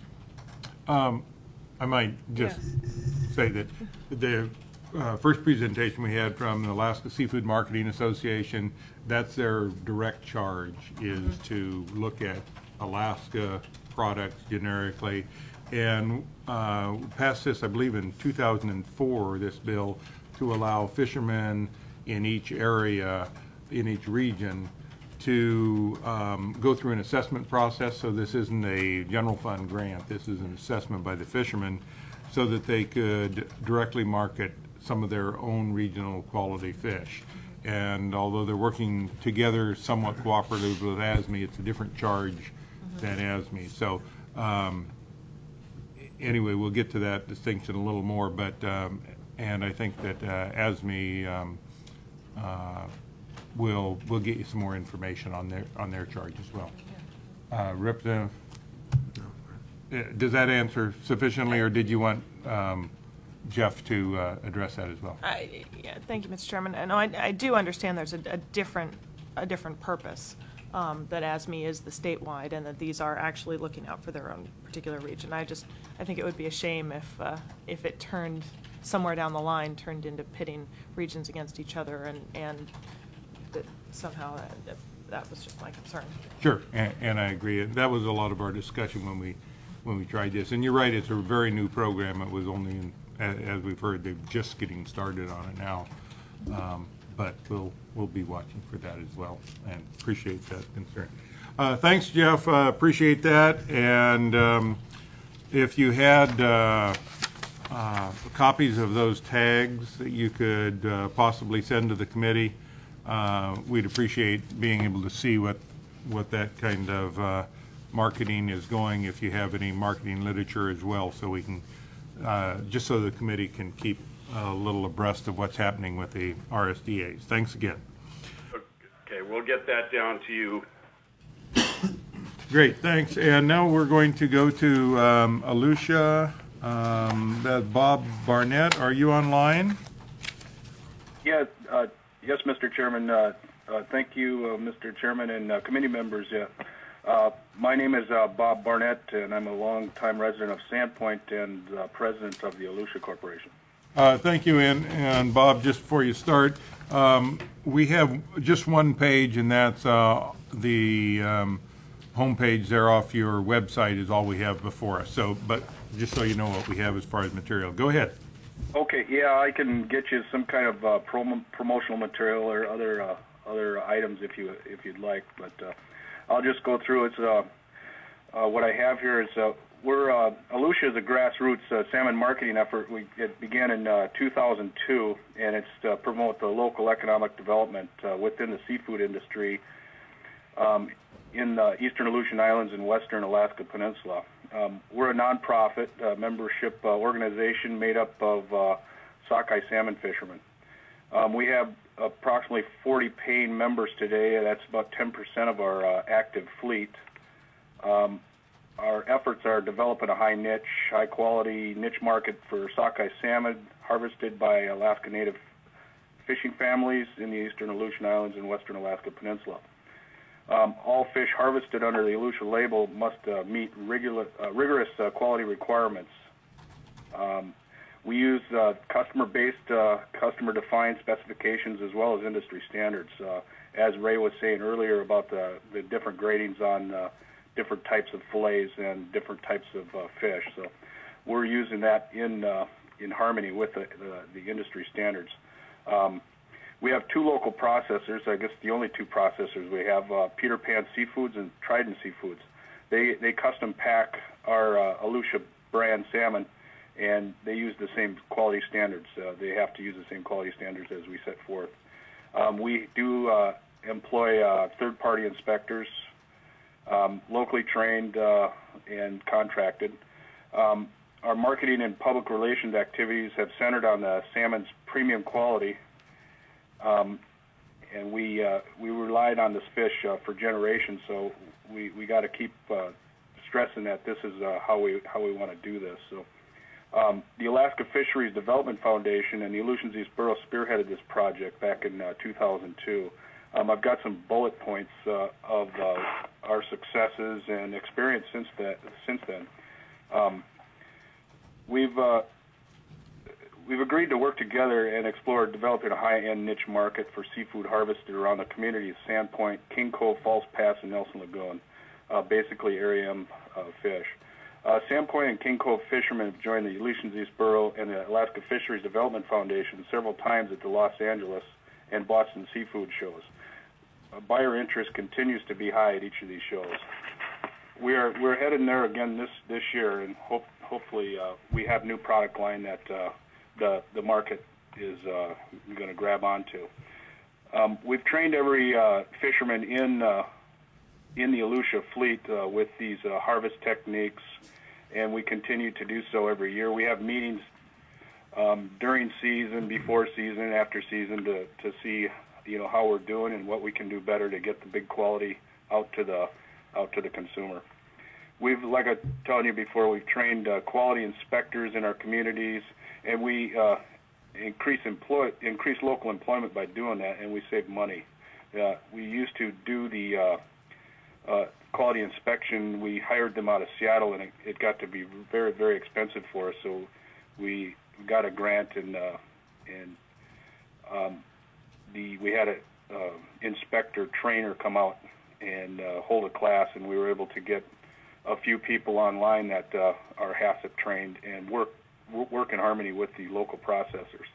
I might just say that the first presentation we had from the Alaska Seafood Marketing Association, that's their direct charge, is to look at Alaska products generically. And passed this, I believe, in 2004, this bill, to allow fishermen in each area, in each region, to go through an assessment process. So this isn't a general fund grant. This is an assessment by the fishermen so that they could directly market some of their own regional quality fish. And although they're working together somewhat cooperative with ASME, it's a different charge than ASME. So anyway, we'll get to that distinction a little more, but and I think that ASME we'll get you some more information on their charge as well. Representative, does that answer sufficiently, or did you want Jeff to address that as well? Yeah, thank you, Mr. Chairman. And I do understand there's a different purpose, that ASME is the statewide, and that these are actually looking out for their own particular region. I think it would be a shame if it turned somewhere down the line into pitting regions against each other, and that somehow that was just my concern. Sure, and I agree. That was a lot of our discussion when we tried this. And you're right, it's a very new program. It was only, as we've heard, they're just getting started on it now. But we'll be watching for that as well, and appreciate that concern. Thanks, Jeff. Appreciate that. And if you had copies of those tags that you could possibly send to the committee, we'd appreciate being able to see what that kind of marketing is going. If you have any marketing literature as well, so we can just so the committee can keep a little abreast of what's happening with the RSDAs. Thanks again. Okay, we'll get that down to you. Great, thanks. And now we're going to go to Alucia. Bob Barnett, are you online? Yes, Mr. Chairman. Thank you, Mr. Chairman and committee members. My name is Bob Barnett, and I'm a longtime resident of Sandpoint and president of the Alucia Corporation. Thank you, and Bob, just before you start, we have just one page, and that's the homepage there off your website is all we have before us. So, but just so you know what we have as far as material. Go ahead. Okay, yeah, I can get you some kind of promotional material or other items if you'd like, but I'll just go through it. What I have here is Alucia is a grassroots salmon marketing effort. It began in 2002, and it's to promote the local economic development within the seafood industry in the eastern Aleutian Islands and western Alaska Peninsula. We're a nonprofit membership organization made up of sockeye salmon fishermen. We have approximately 40 paying members today. That's about 10% of our active fleet. Our efforts are developing a high quality niche market for sockeye salmon harvested by Alaska Native fishing families in the eastern Aleutian Islands and western Alaska Peninsula. All fish harvested under the Alucia label must meet rigorous quality requirements. We use customer-based, customer-defined specifications as well as industry standards. As Ray was saying earlier about the different gradings on different types of fillets and different types of fish, so we're using that in harmony with the industry standards. We have two local processors. I guess the only two processors we have, Peter Pan Seafoods and Trident Seafoods. They custom pack our Alucia brand salmon, and they use the same quality standards. They have to use the same quality standards as we set forth. We do employ third-party inspectors, locally trained and contracted. Our marketing and public relations activities have centered on the salmon's premium quality, and we relied on this fish for generations. So we got to keep stressing that this is how we want to do this. So the Alaska Fisheries Development Foundation and the Aleutians East Borough spearheaded this project back in 2002. I've got some bullet points of our successes and experience since then. We've agreed to work together and explore developing a high-end niche market for seafood harvested around the community of Sandpoint, King Cove, False Pass, and Nelson Lagoon, basically area M fish. Sandpoint and King Cove fishermen have joined the Aleutians East Borough and the Alaska Fisheries Development Foundation several times at the Los Angeles and Boston seafood shows. Buyer interest continues to be high at each of these shows. We're heading there again this year, and hopefully we have new product line that the market is going to grab onto. We've trained every fisherman in the Alucia fleet with these harvest techniques, and we continue to do so every year. We have meetings during season, before season, after season to see how we're doing and what we can do better to get the big quality out to the consumer. We've, like I told you before, we've trained quality inspectors in our communities, and we increase local employment by doing that, and we save money. We used to do the quality inspection. We hired them out of Seattle, and it got to be very, very expensive for us. So we got a grant, and we had an inspector trainer come out and hold a class, and we were able to get a few people online that are HACCP trained and work in harmony with the local processors.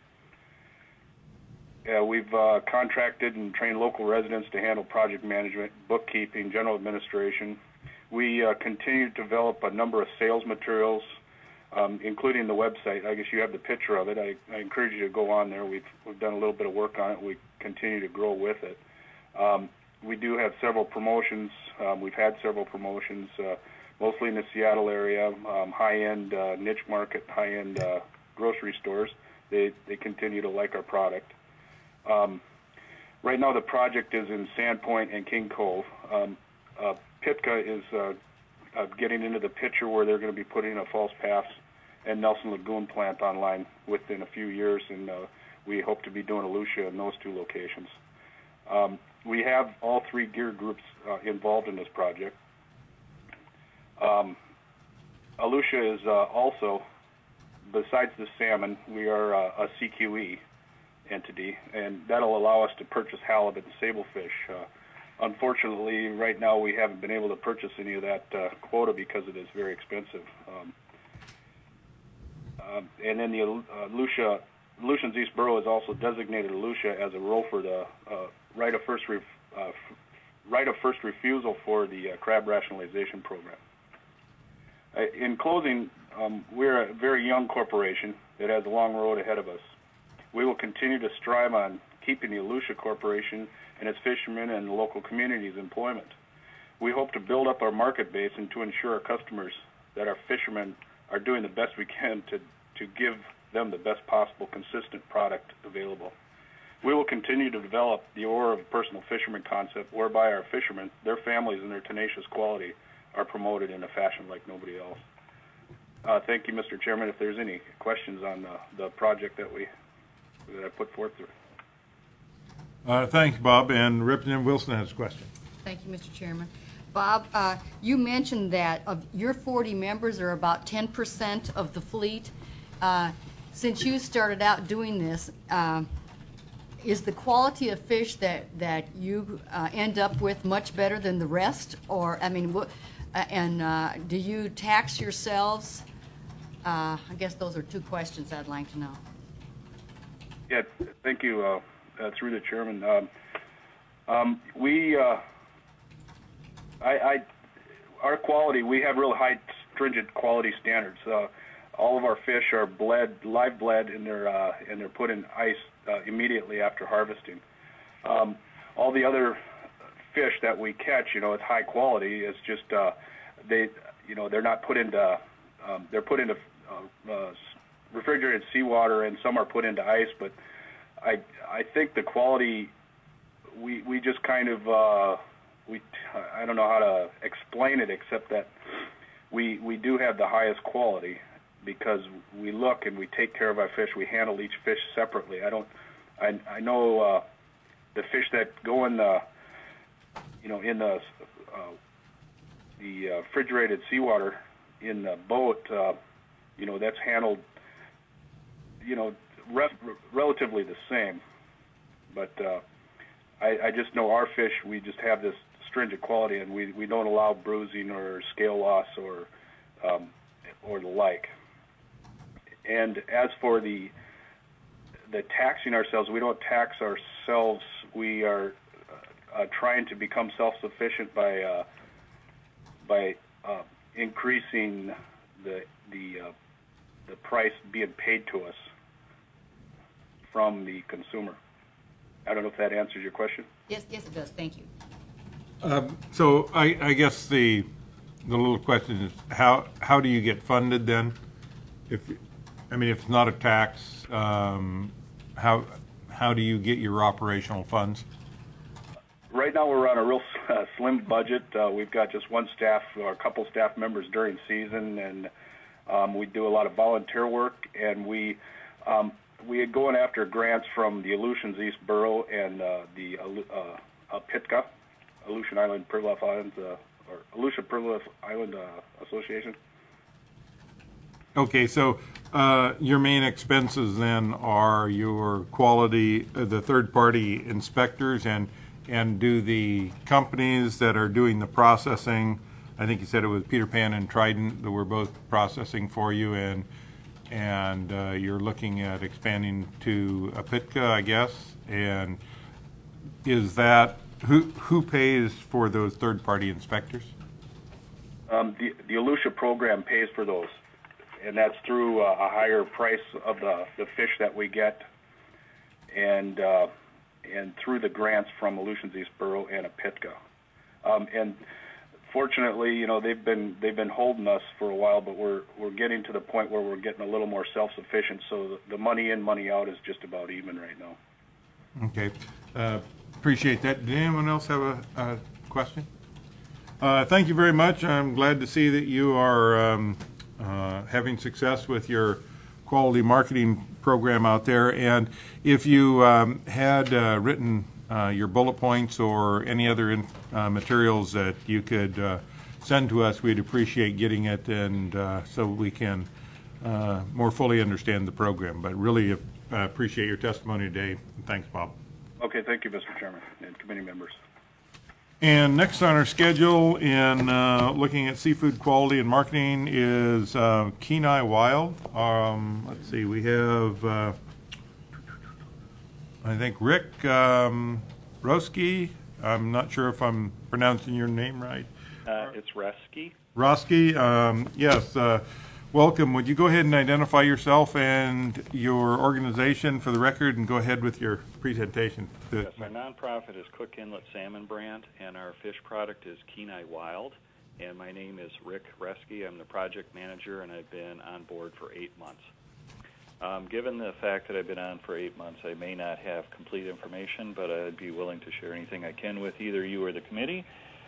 We've contracted and trained local residents to handle project management, bookkeeping, general administration. We continue to develop a number of sales materials, including the website. I guess you have the picture of it. I encourage you to go on there. We've done a little bit of work on it. We continue to grow with it. We do have several promotions. We've had several promotions, mostly in the Seattle area, high-end niche market, high-end grocery stores, They continue to like our product. Right now, the project is in Sandpoint and King Cove. Pitka is getting into the picture where they're going to be putting a False Pass and Nelson Lagoon plant online within a few years, and we hope to be doing Alucia in those two locations. We have all three gear groups involved in this project. Alucia is also, besides the salmon, we are a CQE entity, and that'll allow us to purchase halibut and sablefish. Unfortunately, right now we haven't been able to purchase any of that quota because it is very expensive. And then the Aleutians East Borough has also designated Alucia as a ROFR, the right of first refusal for the crab rationalization program. In closing, we're a very young corporation that has a long road ahead of us. We will continue to strive on keeping the Alucia Corporation and its fishermen and the local communities employment. We hope to build up our market base and to ensure our customers that our fishermen are doing the best we can to give them the best possible consistent product available. We will continue to develop the Aura of Personal Fisherman concept whereby our fishermen, their families, and their tenacious quality are promoted in a fashion like nobody else. Thank you, Mr. Chairman. If there's any questions on the project that I put forth there. Thank you, Bob. And Representative Wilson has a question. Thank you, Mr. Chairman. Bob, you mentioned that of your 40 members are about 10% of the fleet. Since you started out doing this, is the quality of fish that you end up with much better than the rest? Or, I mean, do you tax yourselves? I guess those are two questions I'd like to know. Yeah, thank you. Through the chairman, our quality, we have real high, stringent quality standards. All of our fish are live bled, and they're put in ice immediately after harvesting. All the other fish that we catch, it's high quality. It's just they're not put into they're put into refrigerated seawater, and some are put into ice. But I think the quality, we just kind of I don't know how to explain it except that we do have the highest quality because we look and we take care of our fish. We handle each fish separately. I know the fish that go in the the refrigerated seawater in the boat, that's handled relatively the same, but I just know our fish, we just have this stringent quality, and we don't allow bruising or scale loss or the like. And as for the taxing ourselves, we don't tax ourselves. We are trying to become self-sufficient by increasing the price being paid to us from the consumer. I don't know if that answers your question. Yes, it does. Thank you. So I guess the little question is how do you get funded then? If it's not a tax, how do you get your operational funds? Right now we're on a real slim budget. We've got just one staff or a couple staff members during season, and we do a lot of volunteer work, and we are going after grants from the Aleutians East Borough and the PITCA, Aleutian Island Pribilof Islands, or Aleutian Pribilof Island Association. Okay, so your main expenses then are your quality, the third-party inspectors, and do the companies that are doing the processing, I think you said it was Peter Pan and Trident that were both processing for you, and you're looking at expanding to a PITCA, I guess, and is that, who pays for those third-party inspectors? The Alucia program pays for those, and that's through a higher price of the fish that we get, and through the grants from Aleutians East Borough and a PITCA. And fortunately, you know, they've been holding us for a while, but we're getting to the point where we're getting a little more self-sufficient. So the money in, money out is just about even right now. Okay. Appreciate that. Did anyone else have a question? Thank you very much. I'm glad to see that you are having success with your quality marketing program out there. And if you had written your bullet points or any other materials that you could send to us, we'd appreciate getting it, and so we can more fully understand the program. But really appreciate your testimony today. Thanks, Bob. Okay, thank you, Mr. Chairman and committee members. And next on our schedule in looking at seafood quality and marketing is Kenai Wild. Let's see, we have, I think, Rick Roski. I'm not sure if I'm pronouncing your name right. It's Reski. Roski, yes. Welcome. Would you go ahead and identify yourself and your organization for the record, and go ahead with your presentation? Yes, our nonprofit is Cook Inlet Salmon Brand, and our fish product is Kenai Wild. And my name is Rick Reski. I'm the project manager, and I've been on board for 8 months. Given the fact that I've been on for 8 months, I may not have complete information, but I'd be willing to share anything I can with either you or the committee.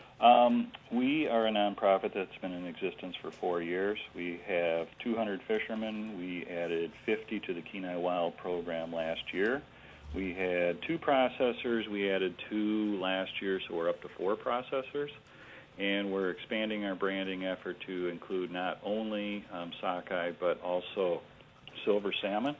We are a nonprofit that's been in existence for 4 years. We have 200 fishermen. We added 50 to the Kenai Wild program last year. We had 2 processors. We added 2 last year, so we're up to 4 processors. And we're expanding our branding effort to include not only sockeye, but also silver salmon.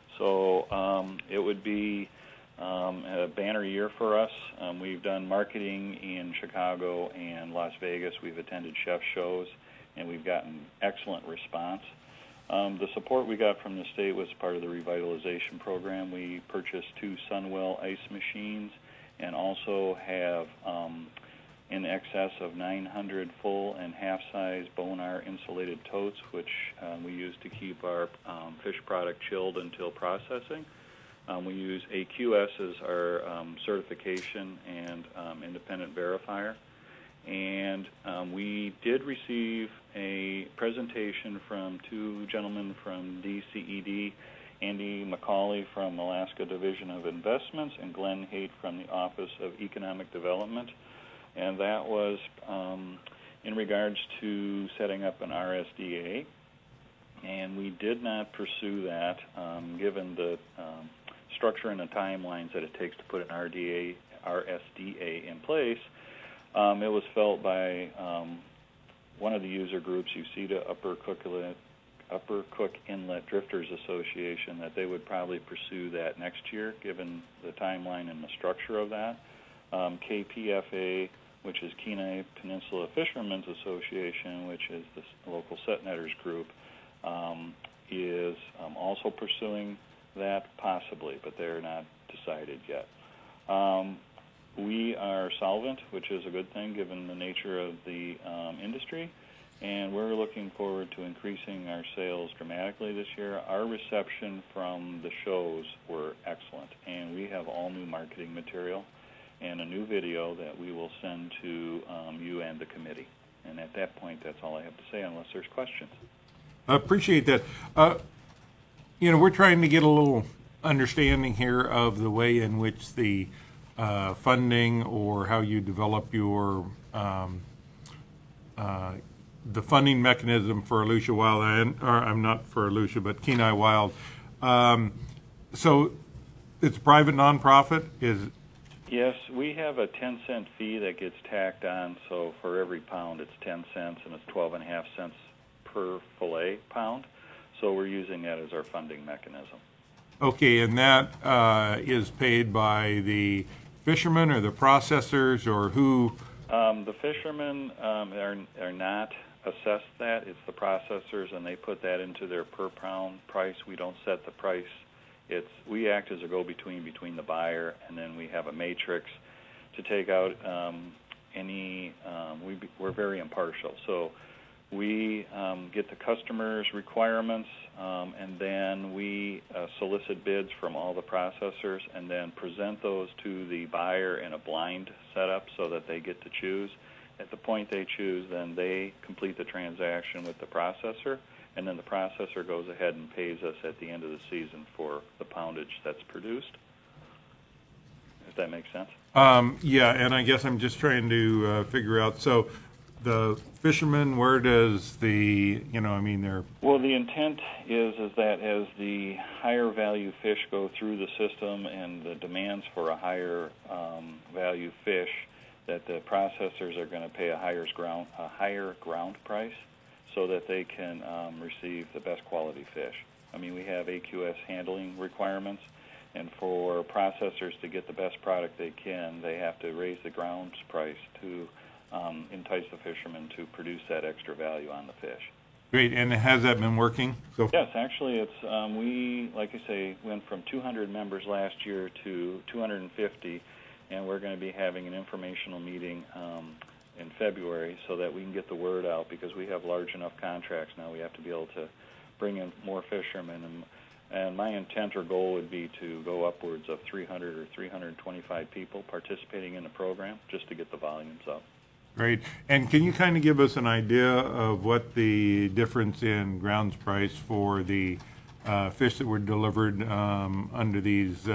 So it would be a banner year for us. We've done marketing in Chicago and Las Vegas. We've attended chef shows, and we've gotten excellent response. The support we got from the state was part of the revitalization program. We purchased 2 Sunwell ice machines and also have in excess of 900 full and half-size Bonar insulated totes, which we use to keep our fish product chilled until processing. We use AQS as our certification and independent verifier. And we did receive a presentation from 2 gentlemen from DCED, Andy McCauley from Alaska Division of Investments and Glenn Haight from the Office of Economic Development. And that was in regards to setting up an RSDA. And we did not pursue that given the structure and the timelines that it takes to put an RSDA in place. It was felt by one of the user groups, UCEDA, Upper Cook Inlet Drifters Association, that they would probably pursue that next year, given the timeline and the structure of that. KPFA, which is Kenai Peninsula Fishermen's Association, which is the local set netters group, is also pursuing that possibly, but they're not decided yet. We are solvent, which is a good thing given the nature of the industry, and we're looking forward to increasing our sales dramatically this year. Our reception from the shows were excellent, and we have all new marketing material and a new video that we will send to you and the committee. And at that point, that's all I have to say, unless there's questions. I appreciate that. We're trying to get a little understanding here of the way in which the funding or how you develop your the funding mechanism for Aleutian Wild, I'm not for Aleutian, but Kenai Wild. So it's a private nonprofit? Yes, we have a 10-cent fee that gets tacked on, so for every pound it's 10 cents, and it's 12.5 cents per fillet pound. So we're using that as our funding mechanism. Okay, and that is paid by the fishermen or the processors, or who? The fishermen are not assessed that. It's the processors, and they put that into their per pound price. We don't set the price. We act as a go-between between the buyer, and then we have a matrix to take out any. We're very impartial, so we get the customer's requirements, and then we solicit bids from all the processors, and then present those to the buyer in a blind setup so that they get to choose. at the point they choose, then they complete the transaction with the processor, and then the processor goes ahead and pays us at the end of the season for the poundage that's produced. If that makes sense. Yeah, and I guess I'm just trying to figure out, so the fishermen, where does the, they're... Well, the intent is that as the higher value fish go through the system and the demands for a higher value fish, that the processors are going to pay a higher ground price so that they can receive the best quality fish. I mean, we have AQS handling requirements, and for processors to get the best product they can, they have to raise the ground price to entice the fishermen to produce that extra value on the fish. Great, and has that been working? Yes, actually, it's we, like I say, went from 200 members last year to 250, and we're going to be having an informational meeting in February so that we can get the word out, because we have large enough contracts now. We have to be able to bring in more fishermen, and my intent or goal would be to go upwards of 300 or 325 people participating in the program just to get the volumes up. Great. And can you kind of give us an idea of what the difference in grounds price for the fish that were delivered under these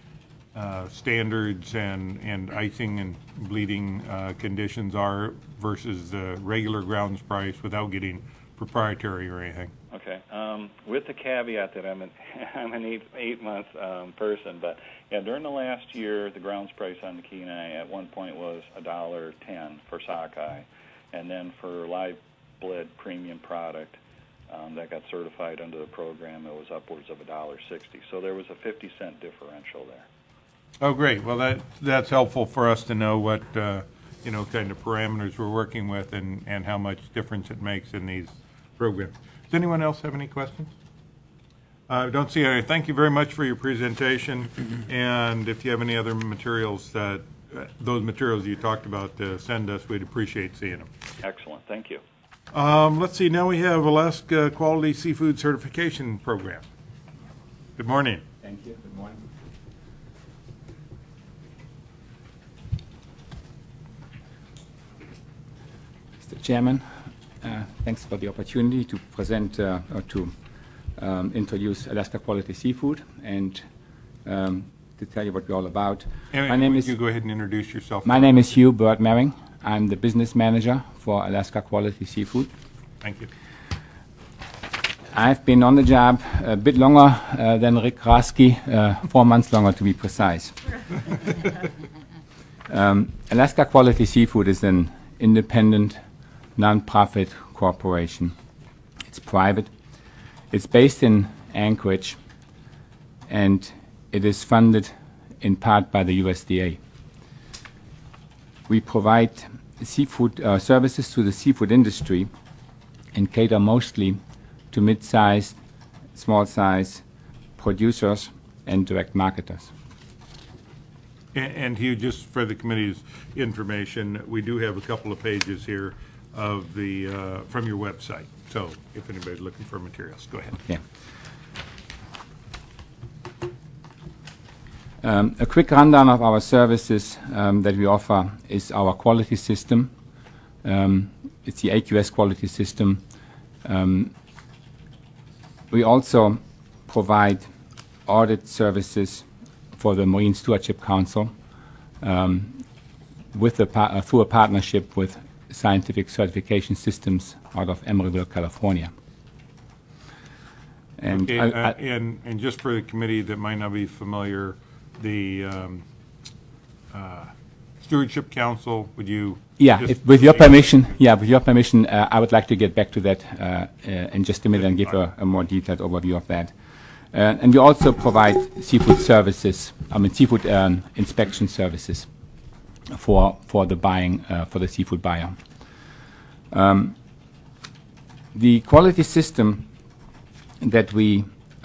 standards and icing and bleeding conditions are versus the regular grounds price without getting proprietary or anything? Okay. With the caveat that I'm an 8-month person, but yeah, during the last year, the grounds price on the Kenai at one point was $1.10 for sockeye, and then for live bled premium product that got certified under the program, it was upwards of $1.60. So there was a 50-cent differential there. Oh, great. Well, that's helpful for us to know what kind of parameters we're working with and how much difference it makes in these programs. Does anyone else have any questions? Don't see any. Thank you very much for your presentation. And if you have any other materials those materials you talked about, send us. We'd appreciate seeing them. Excellent. Thank you. Let's see. Now we have Alaska Quality Seafood Certification Program. Good morning. Thank you. Good morning. Mr. Chairman, thanks for the opportunity to present or to introduce Alaska Quality Seafood and to tell you what we're all about. My name is. You go ahead and introduce yourself. My name is Hugh Bird-Mering. I'm the business manager for Alaska Quality Seafood. Thank you. I've been on the job a bit longer than Rick Rasky, 4 months longer to be precise. Alaska Quality Seafood is an independent, non-profit corporation. It's private. It's based in Anchorage, and it is funded in part by the USDA. We provide seafood services to the seafood industry and cater mostly to mid-sized, small-size producers and direct marketers. And Hugh, just for the committee's information, we do have a couple of pages here of the from your website. So if anybody's looking for materials, go ahead. Yeah. A quick rundown of our services that we offer is our quality system. It's the AQS quality system. We also provide audit services for the Marine Stewardship Council through a partnership with Scientific Certification Systems out of Emeryville, California. And, okay, and just for the committee that might not be familiar, the Stewardship Council, would you? Yeah, with your permission, I would like to get back to that in just a minute and give a more detailed overview of that. And we also provide seafood services, seafood inspection services for the buying, for the seafood buyer. The quality system that we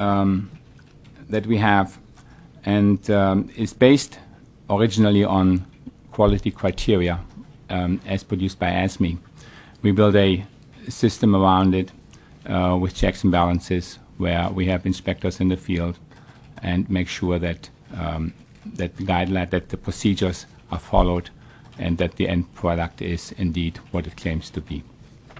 have and is based originally on quality criteria as produced by ASME. We build a system around it with checks and balances where we have inspectors in the field and make sure that that the procedures are followed and that the end product is indeed what it claims to be.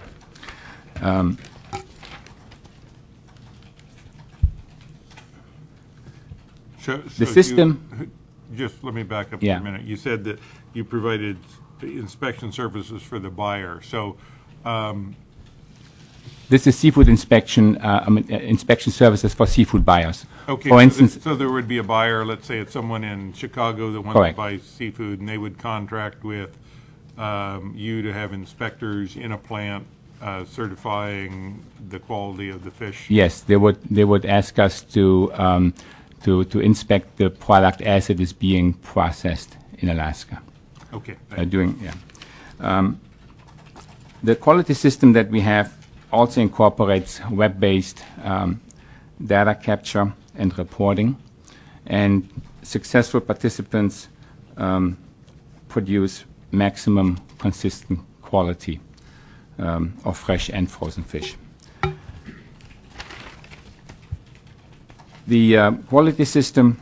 The system. Just let me back up Yeah. for a minute. You said that you provided inspection services for the buyer. So, this is seafood inspection, inspection services for seafood buyers. okay. For instance, so there would be a buyer. Let's say it's someone in Chicago that wants Correct. to buy seafood, and they would contract with you to have inspectors in a plant certifying the quality of the fish. yes, they would ask us to inspect the product as it is being processed in Alaska. Okay. The quality system that we have also incorporates web-based data capture and reporting, and successful participants produce maximum consistent quality of fresh and frozen fish. The quality system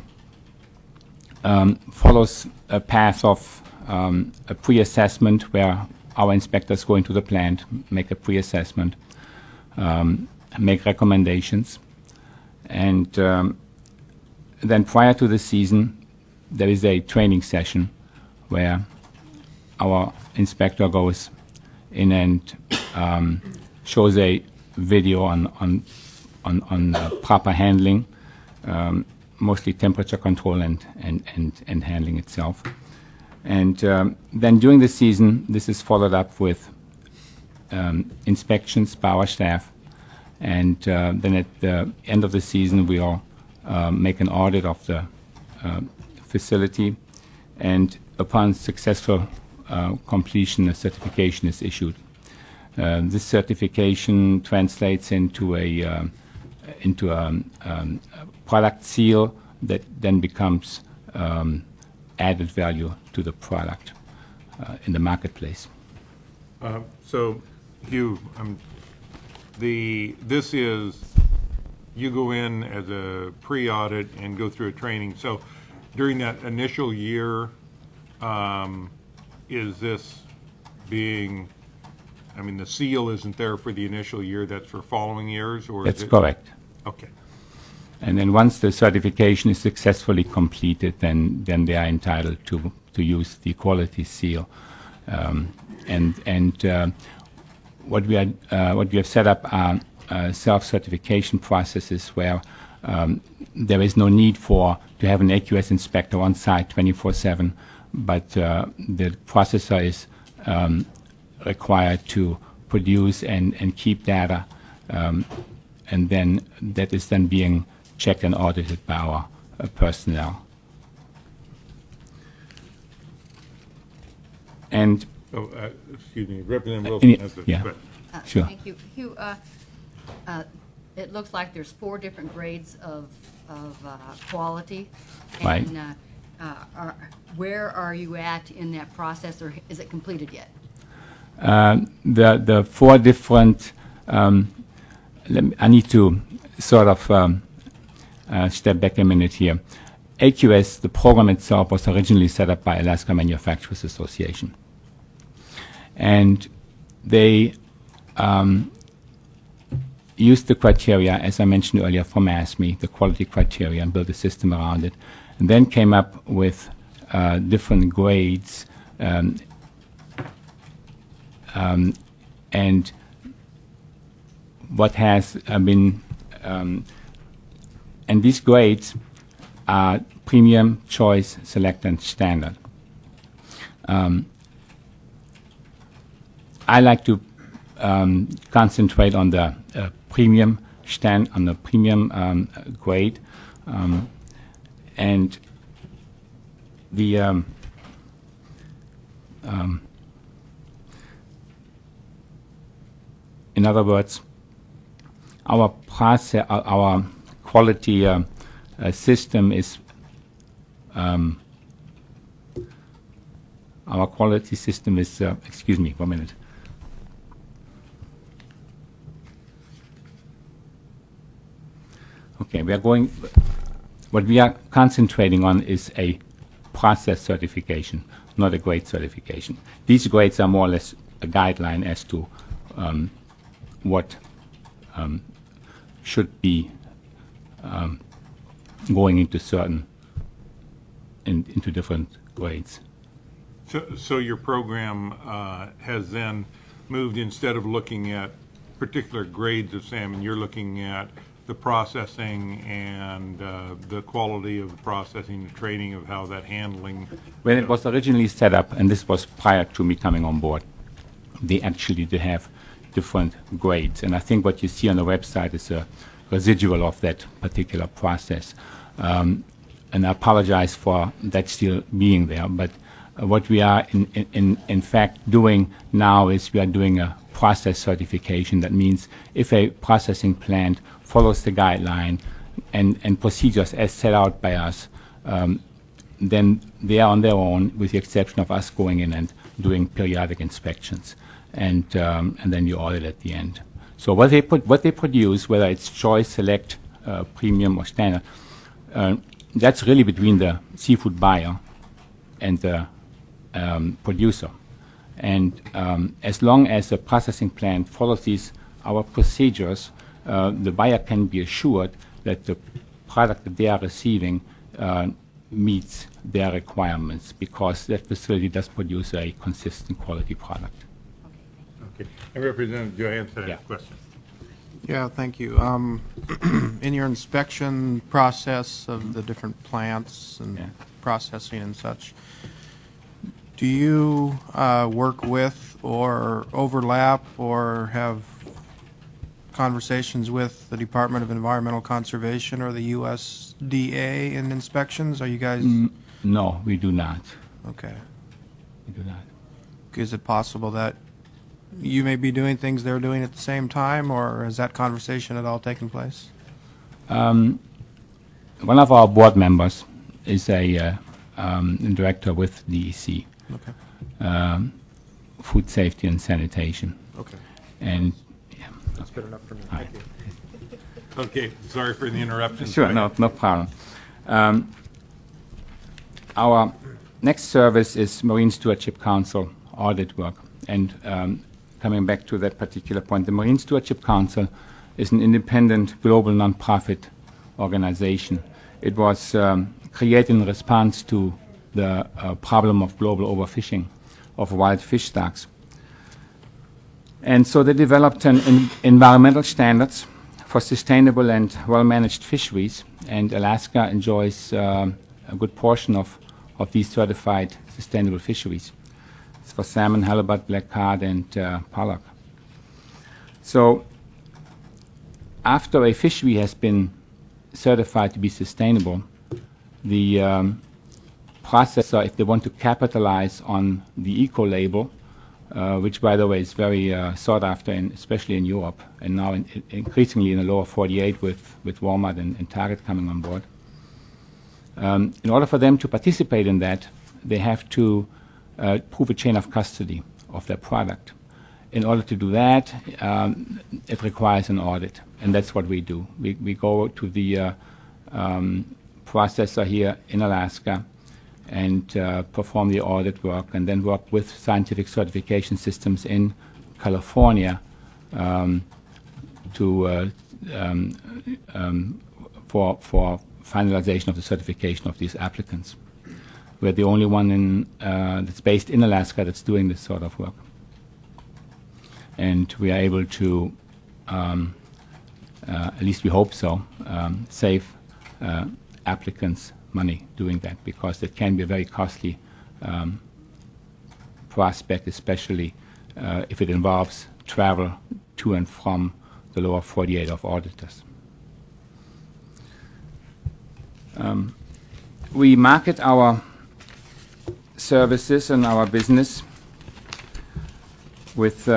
follows a path of a pre-assessment where our inspectors go into the plant, make a pre-assessment, make recommendations, and then prior to the season, there is a training session where our inspector goes in and shows a video on proper handling, mostly temperature control and handling itself. And then during the season, this is followed up with inspections by our staff. And then at the end of the season, we'll make an audit of the facility. And upon successful completion, a certification is issued. This certification translates into a product seal that then becomes added value to the product in the marketplace. So, Hugh, this is, you go in as a pre-audit and go through a training. So during that initial year, is this being, the seal isn't there for the initial year, that's for following years? Or That's is it? correct. Okay. And then once the certification is successfully completed, then they are entitled to use the quality seal. What we have set up are self-certification processes where there is no need to have an AQS inspector on site 24/7, but the processor is required to produce and keep data, and then that is then being checked and audited by our personnel. And excuse me, Representative Wilson has the yeah. question. Sure. Thank you. Hugh, it looks like there's 4 different grades of quality. Right. And where are you at in that process, or is it completed yet? The 4 different, I need to sort of step back a minute here. AQS, the program itself, was originally set up by Alaska Manufacturers Association. And they used the criteria, as I mentioned earlier, from ASME, the quality criteria, and built a system around it. And then came up with different grades, and what has been, and these grades are premium, choice, select, and standard. I like to concentrate on the premium grade, and the in other words, our process, our quality system is excuse me, 1 minute. Okay, what we are concentrating on is a process certification, not a grade certification. These grades are more or less a guideline as to what should be going into into different grades. So your program has then moved, instead of looking at particular grades of salmon, you're looking at the processing and the quality of the processing, the training of how that handling. When it was originally set up, and this was prior to me coming on board, they actually did have different grades. And I think what you see on the website is a residual of that particular process. And I apologize for that still being there, but what we are in fact doing now is we are doing a process certification. That means if a processing plant follows the guideline and procedures as set out by us, then they are on their own, with the exception of us going in and doing periodic inspections, and then you audit at the end. So what they produce, whether it's choice, select, premium, or standard, that's really between the seafood buyer and the producer. And as long as the processing plant follows our procedures, the buyer can be assured that the product that they are receiving meets their requirements, because that facility does produce a consistent quality product. Okay. And Representative Johansson has a question. Yeah, thank you. In your inspection process of the different plants and processing and such, do you work with or overlap or have conversations with the Department of Environmental Conservation or the USDA in inspections? Are you guys? No, we do not. Okay. We do not. Is it possible that you may be doing things they're doing at the same time, or has that conversation at all taken place? One of our board members is a director with DEC. Okay. Food safety and sanitation. Okay. And that's good enough for me. Thank you. Okay, sorry for the interruption. Sure, no problem. Our next service is Marine Stewardship Council audit work. And coming back to that particular point, the Marine Stewardship Council is an independent global nonprofit organization. It was created in response to the problem of global overfishing of wild fish stocks. And so they developed environmental standards for sustainable and well-managed fisheries, and Alaska enjoys a good portion of these certified sustainable fisheries. It's for salmon, halibut, black cod, and pollock. So after a fishery has been certified to be sustainable, the processor, if they want to capitalize on the eco label, which by the way is very sought after, especially in Europe, and now increasingly in the lower 48 with Walmart and Target coming on board. In order for them to participate in that, they have to prove a chain of custody of their product. In order to do that, it requires an audit, and that's what we do. We go to the processor here in Alaska and perform the audit work, and then work with scientific certification systems in California for finalization of the certification of these applicants. We're the only one that's based in Alaska that's doing this sort of work. And we are able to, at least we hope so, save applicants money doing that, because it can be a very costly prospect, especially if it involves travel to and from the lower 48 of auditors. We market our services and our business with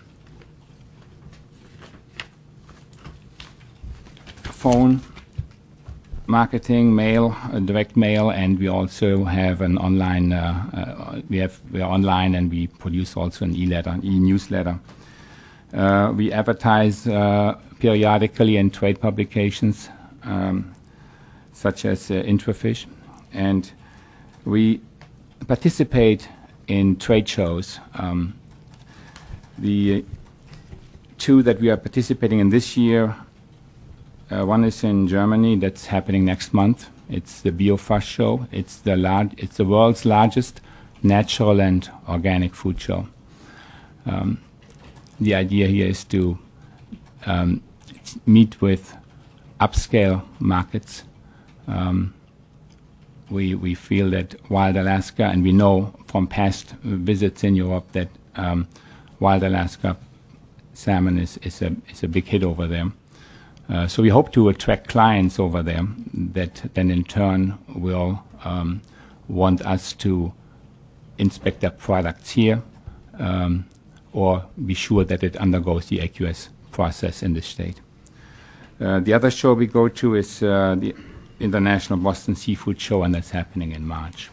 phone marketing, mail, direct mail, and we also have an online. We are online, and we produce also an e-newsletter. We advertise periodically in trade publications such as Intrafish, and we participate in trade shows. The two that we are participating in this year, one is in Germany, that's happening next month. It's the BioFasch show. It's the world's largest natural and organic food show. The idea here is to meet with upscale markets. We feel that Wild Alaska, and we know from past visits in Europe that Wild Alaska salmon is a big hit over there. So we hope to attract clients over there that then in turn will want us to inspect their products here or be sure that it undergoes the AQS process in the state. The other show we go to is the International Boston Seafood Show, and that's happening in March.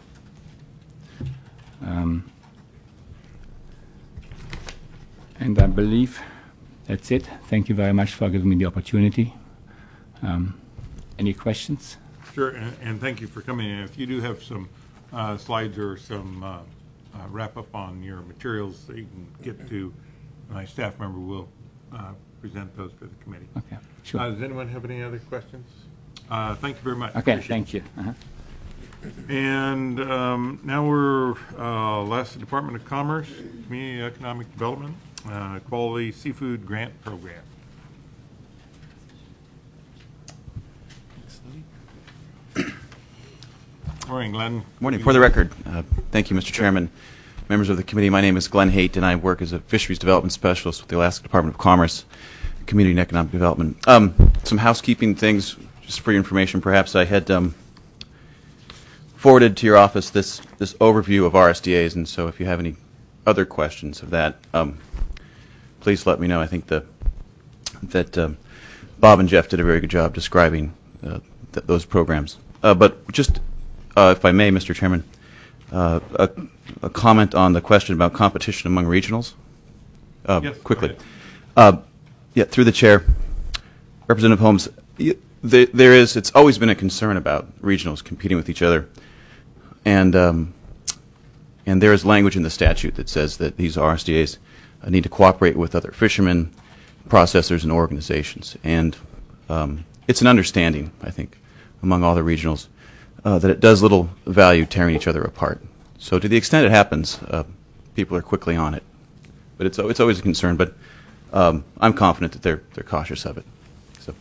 And I believe that's it. Thank you very much for giving me the opportunity. Any questions? Sure, and thank you for coming in. If you do have some slides or some wrap-up on your materials that you can get to, my staff member will present those to the committee. Okay, sure. Does anyone have any other questions? Thank you very much. Okay, Appreciate thank you. And now we're last, the Department of Commerce, Community Economic Development, Quality Seafood Grant Program. Morning, Glenn. Morning. For the record, thank you, Mr. Chairman. Members of the committee, my name is Glenn Haight, and I work as a Fisheries Development Specialist with the Alaska Department of Commerce, Community and Economic Development. Some housekeeping things, just for your information, perhaps. I had forwarded to your office this overview of RSDAs, and so if you have any other questions of that, please let me know. I think that Bob and Jeff did a very good job describing those programs. But just, if I may, Mr. Chairman, a comment on the question about competition among regionals. Yes, quickly. Yeah, through the chair, Representative Holmes. It's always been a concern about regionals competing with each other, and there is language in the statute that says that these RSDAs need to cooperate with other fishermen, processors, and organizations. And it's an understanding, I think, among all the regionals that it does little value tearing each other apart. So to the extent it happens, people are quickly on it. But it's always a concern. But I'm confident that they're cautious of it. So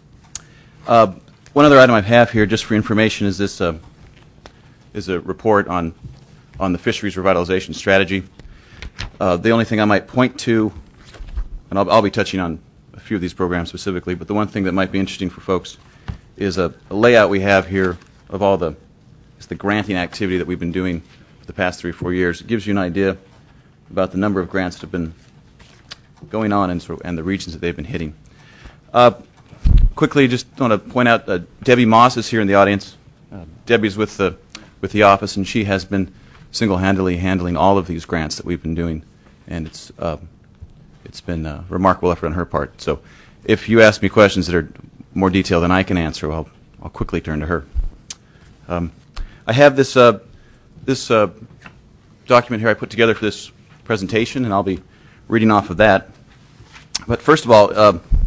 one other item I have here, just for information, is this is a report on the fisheries revitalization strategy. The only thing I might point to, and I'll be touching on a few of these programs specifically, but the one thing that might be interesting for folks is a layout we have here of all the granting activity that we've been doing for the past 3 or 4 years. It gives you an idea about the number of grants that have been going on and the regions that they've been hitting. Quickly, just want to point out Debbie Moss is here in the audience. Debbie's with the office, and she has been single-handedly handling all of these grants that we've been doing, and it's been a remarkable effort on her part. So if you ask me questions that are more detailed than I can answer, I'll quickly turn to her. I have this document here I put together for this presentation, and I'll be reading off of that. But first of all,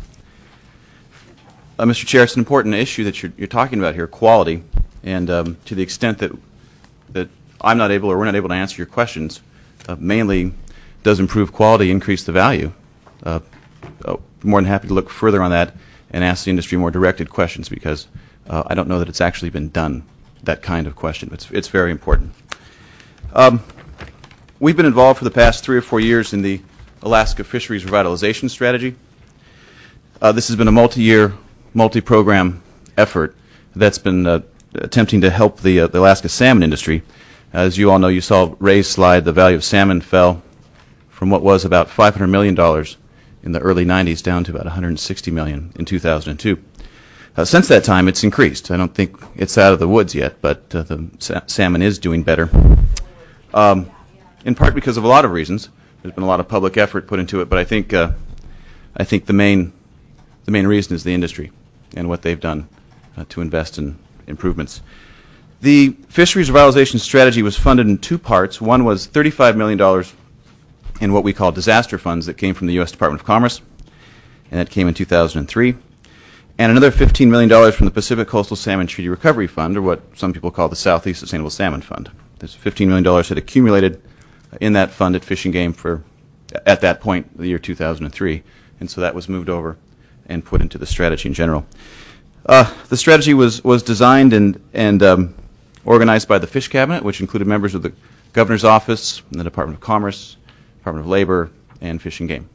Mr. Chair, it's an important issue that you're talking about here, quality, and to the extent that I'm not able or we're not able to answer your questions, mainly does improved quality increase the value? More than happy to look further on that and ask the industry more directed questions, because I don't know that it's actually been done, that kind of question. It's very important. We've been involved for the past 3 or 4 years in the Alaska Fisheries Revitalization Strategy. This has been a multi-year, multi-program effort that's been attempting to help the Alaska salmon industry. As you all know, you saw Ray's slide, the value of salmon fell from what was about $500 million in the early 90s down to about $160 million in 2002. Since that time, it's increased. I don't think it's out of the woods yet, but the salmon is doing better, in part because of a lot of reasons. There's been a lot of public effort put into it, but I think the main reason is the industry and what they've done to invest in improvements. The fisheries revitalization strategy was funded in two parts. One was $35 million in what we call disaster funds that came from the U.S. Department of Commerce, and that came in 2003. And another $15 million from the Pacific Coastal Salmon Treaty Recovery Fund, or what some people call the Southeast Sustainable Salmon Fund. There's $15 million that accumulated in that fund at Fish and Game for, at that point, the year 2003. And so that was moved over and put into the strategy in general. The strategy was designed and organized by the Fish Cabinet, which included members of the Governor's Office, and the Department of Commerce, Department of Labor, and Fish and Game.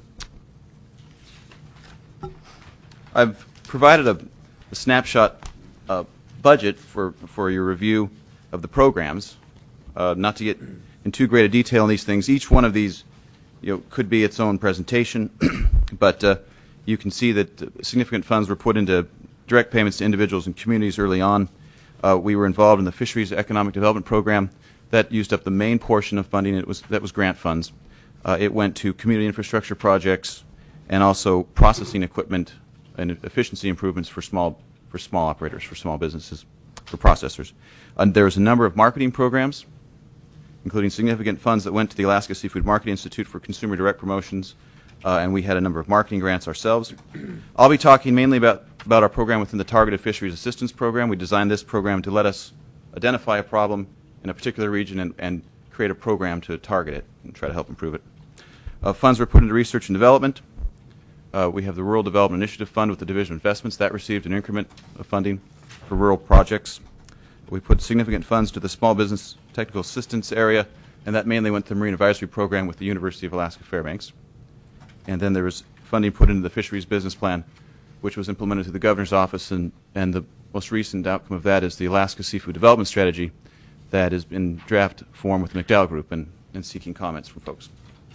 I've provided a snapshot budget for your review of the programs. Not to get in too great a detail on these things, each one of these could be its own presentation, but you can see that significant funds were put into direct payments to individuals and communities early on. We were involved in the Fisheries Economic Development Program. That used up the main portion of funding. That was grant funds. It went to community infrastructure projects and also processing equipment and efficiency improvements for small operators, for small businesses, for processors. There was a number of marketing programs, including significant funds that went to the Alaska Seafood Marketing Institute for consumer direct promotions, and we had a number of marketing grants ourselves. I'll be talking mainly about our program within the Targeted Fisheries Assistance Program. We designed this program to let us identify a problem in a particular region and create a program to target it and try to help improve it. Funds were put into research and development. We have the Rural Development Initiative Fund with the Division of Investments. That received an increment of funding for rural projects. We put significant funds to the Small Business Technical Assistance area, and that mainly went to the Marine Advisory Program with the University of Alaska Fairbanks. And then there was funding put into the Fisheries Business Plan, which was implemented through the Governor's Office, and the most recent outcome of that is the Alaska Seafood Development Strategy that is in draft form with the McDowell Group and seeking comments from folks.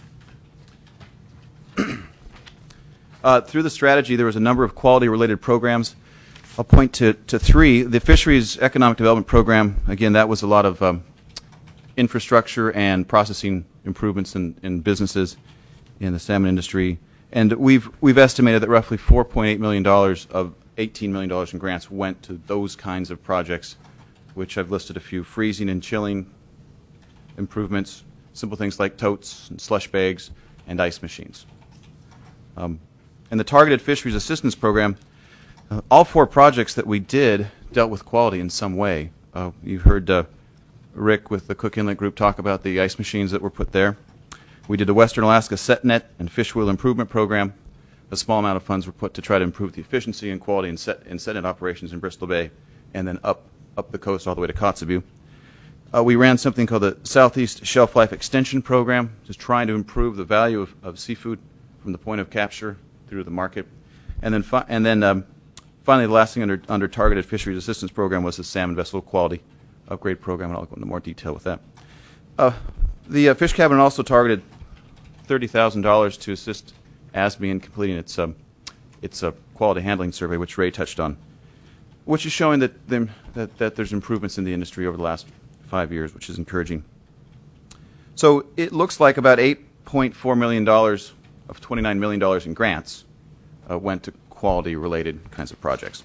Through the strategy, there was a number of quality-related programs. I'll point to three. The Fisheries Economic Development Program, again, that was a lot of infrastructure and processing improvements in businesses in the salmon industry. And we've estimated that roughly $4.8 million of $18 million in grants went to those kinds of projects, which I've listed a few: freezing and chilling improvements, simple things like totes and slush bags and ice machines. In the Targeted Fisheries Assistance Program, all four projects that we did dealt with quality in some way. You heard Rick with the Cook Inlet Group talk about the ice machines that were put there. We did the Western Alaska Set Net and Fish Wheel Improvement Program. A small amount of funds were put to try to improve the efficiency and quality in set net operations in Bristol Bay, and then up the coast all the way to Kotzebue. We ran something called the Southeast Shelf Life Extension Program, just trying to improve the value of seafood from the point of capture through the market. And then finally, the last thing under Targeted Fisheries Assistance Program was the Salmon Vessel Quality Upgrade Program, and I'll go into more detail with that. The Fish Cabinet also targeted $30,000 to assist ASME in completing its quality handling survey, which Ray touched on, which is showing that there's improvements in the industry over the last 5 years, which is encouraging. So it looks like about $8.4 million of $29 million in grants went to quality-related kinds of projects.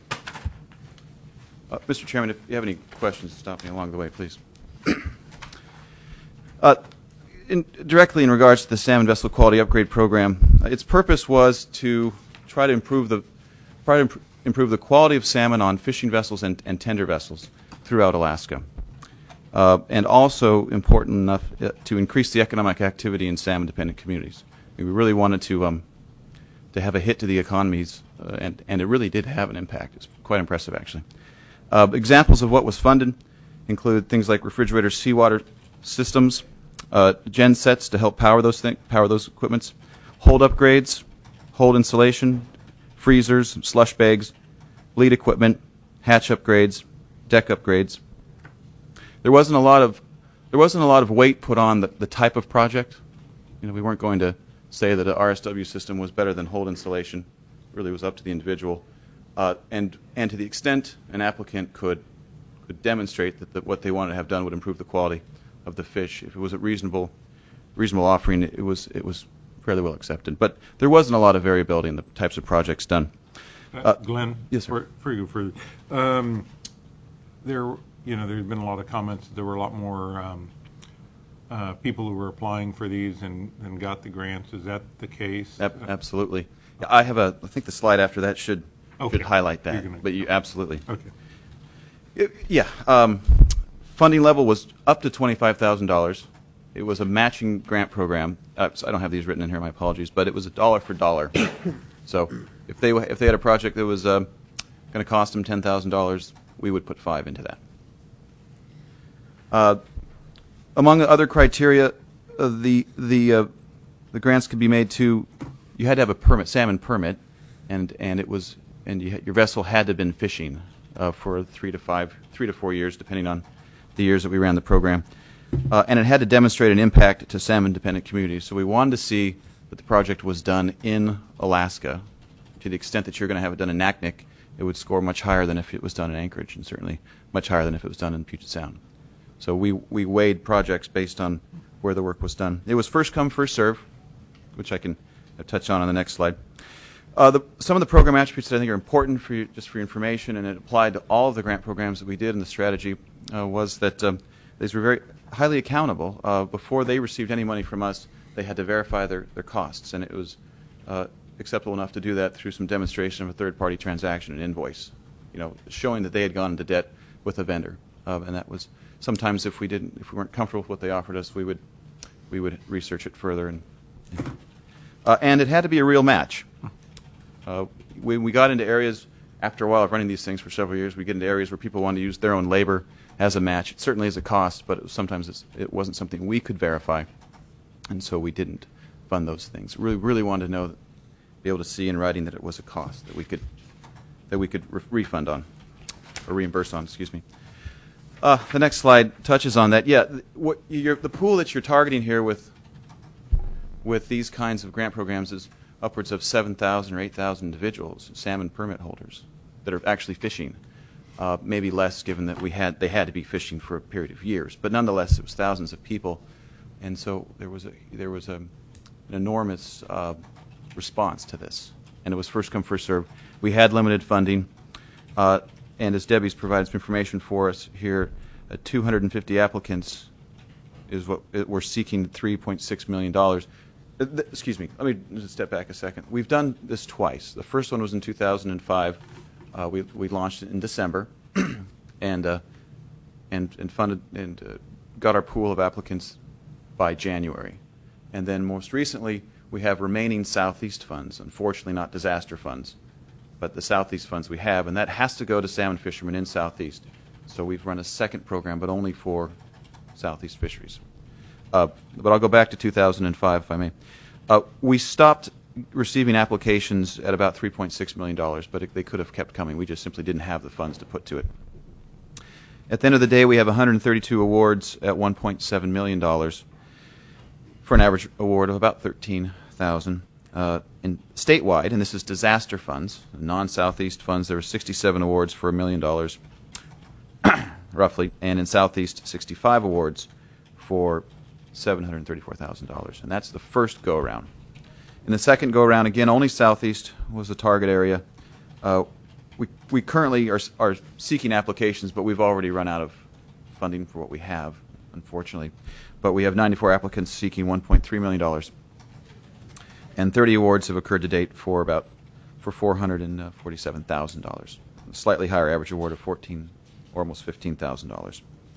Mr. Chairman, if you have any questions, stop me along the way, please. Directly in regards to the Salmon Vessel Quality Upgrade Program, its purpose was to try to improve the quality of salmon on fishing vessels and tender vessels throughout Alaska, and also important enough to increase the economic activity in salmon-dependent communities. We really wanted to have a hit to the economies, and it really did have an impact. It's quite impressive, actually. Examples of what was funded include things like refrigerator seawater systems, gen sets to help power those equipments, hold upgrades, hold insulation, freezers, slush bags, lead equipment, hatch upgrades, deck upgrades. There wasn't a lot of weight put on the type of project. We weren't going to say that an RSW system was better than hold insulation. It really was up to the individual, and to the extent an applicant could demonstrate that what they wanted to have done would improve the quality of the fish. If it was a reasonable offering, it was fairly well accepted. But there wasn't a lot of variability in the types of projects done. Glenn? Yes, sir. There there's been a lot of comments that there were a lot more people who were applying for these and got the grants. Is that the case? Absolutely. Yeah, I think the slide after that should highlight that. But you absolutely. Okay. Funding level was up to $25,000. It was a matching grant program. So I don't have these written in here. My apologies, but it was $1 for $1. So if they had a project that was going to cost them $10,000, we would put $5 into that. Among the other criteria, the grants could be made to. You had to have a permit, salmon permit, and your vessel had to have been fishing for 3 to 4 years, depending on the years that we ran the program. And it had to demonstrate an impact to salmon-dependent communities. So we wanted to see that the project was done in Alaska. To the extent that you're going to have it done in Naknek, it would score much higher than if it was done in Anchorage, and certainly much higher than if it was done in Puget Sound. So we weighed projects based on where the work was done. It was first come, first serve, which I can touch on the next slide. Some of the program attributes that I think are important for you, just for your information, and it applied to all of the grant programs that we did in the strategy, was that these were very highly accountable. Before they received any money from us, they had to verify their costs, and it was acceptable enough to do that through some demonstration of a third-party transaction, an invoice, showing that they had gone into debt with a vendor. And that was sometimes if we weren't comfortable with what they offered us, we would research it further, and it had to be a real match. When we got into areas, after a while of running these things for several years, we get into areas where people wanted to use their own labor as a match. It certainly is a cost, but sometimes it wasn't something we could verify, and so we didn't fund those things. Really wanted to be able to see in writing that it was a cost that we could refund on, or reimburse on. Excuse me. The next slide touches on that. Yeah, the pool that you're targeting here with these kinds of grant programs is upwards of 7,000 or 8,000 individuals, salmon permit holders, that are actually fishing. Maybe less, given that they had to be fishing for a period of years, but nonetheless, it was thousands of people, and so there was an enormous response to this, and it was first come, first serve. We had limited funding, and as Debbie's provided some information for us here, 250 applicants is what we're seeking $3.6 million. Excuse me, let me just step back a second. We've done this twice. The first one was in 2005. We launched it in December, and funded and got our pool of applicants by January. And then most recently, we have remaining Southeast funds. Unfortunately, not disaster funds, but the Southeast funds we have, and that has to go to salmon fishermen in Southeast. So we've run a second program, but only for Southeast fisheries. But I'll go back to 2005, if I may. We stopped receiving applications at about $3.6 million, but they could have kept coming. We just simply didn't have the funds to put to it. At the end of the day, we have 132 awards at $1.7 million for an average award of about $13,000. In statewide, and this is disaster funds, non-Southeast funds, there were 67 awards for $1 million, roughly, and in Southeast, 65 awards for $734,000, and that's the first go-around. In the second go-around, again, only Southeast was the target area. We currently are seeking applications, but we've already run out of funding for what we have, unfortunately. But we have 94 applicants seeking $1.3 million, and 30 awards have occurred to date for $447,000. A slightly higher average award of almost $15,000.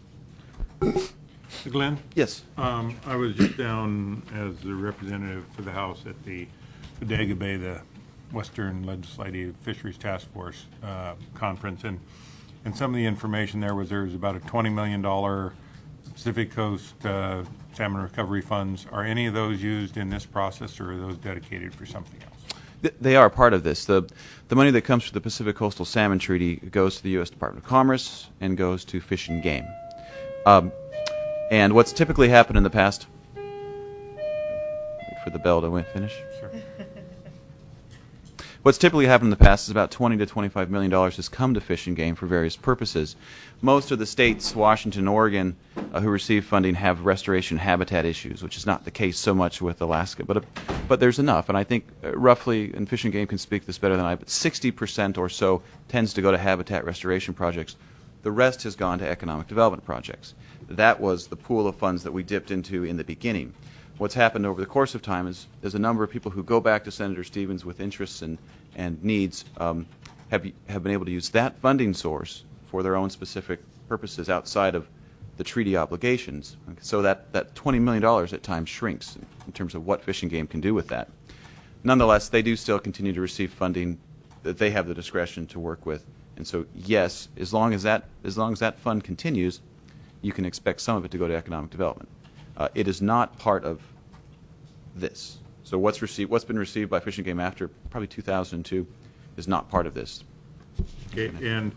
Glenn? Yes. I was just down as the representative for the House at the Bodega Bay, the Western Legislative Fisheries Task Force conference, and some of the information there was about a $20 million Pacific Coast salmon recovery funds. Are any of those used in this process, or are those dedicated for something else? They are part of this. The money that comes from the Pacific Coastal Salmon Treaty goes to the U.S. Department of Commerce and goes to Fish and Game. And what's typically happened in the past... Wait for the bell to finish. Sure. What's typically happened in the past is about $20 to $25 million has come to Fish and Game for various purposes. Most of the states, Washington, Oregon, who receive funding have restoration habitat issues, which is not the case so much with Alaska. But there's enough, and I think roughly, and Fish and Game can speak this better than I, but 60% or so tends to go to habitat restoration projects. The rest has gone to economic development projects. That was the pool of funds that we dipped into in the beginning. What's happened over the course of time is there's a number of people who go back to Senator Stevens with interests and needs have been able to use that funding source for their own specific purposes outside of the treaty obligations. So that $20 million at times shrinks in terms of what Fish and Game can do with that. Nonetheless, they do still continue to receive funding that they have the discretion to work with. And so, yes, as long as that fund continues, you can expect some of it to go to economic development. It is not part of this. So what's been received by Fish and Game after probably 2002 is not part of this. Okay, and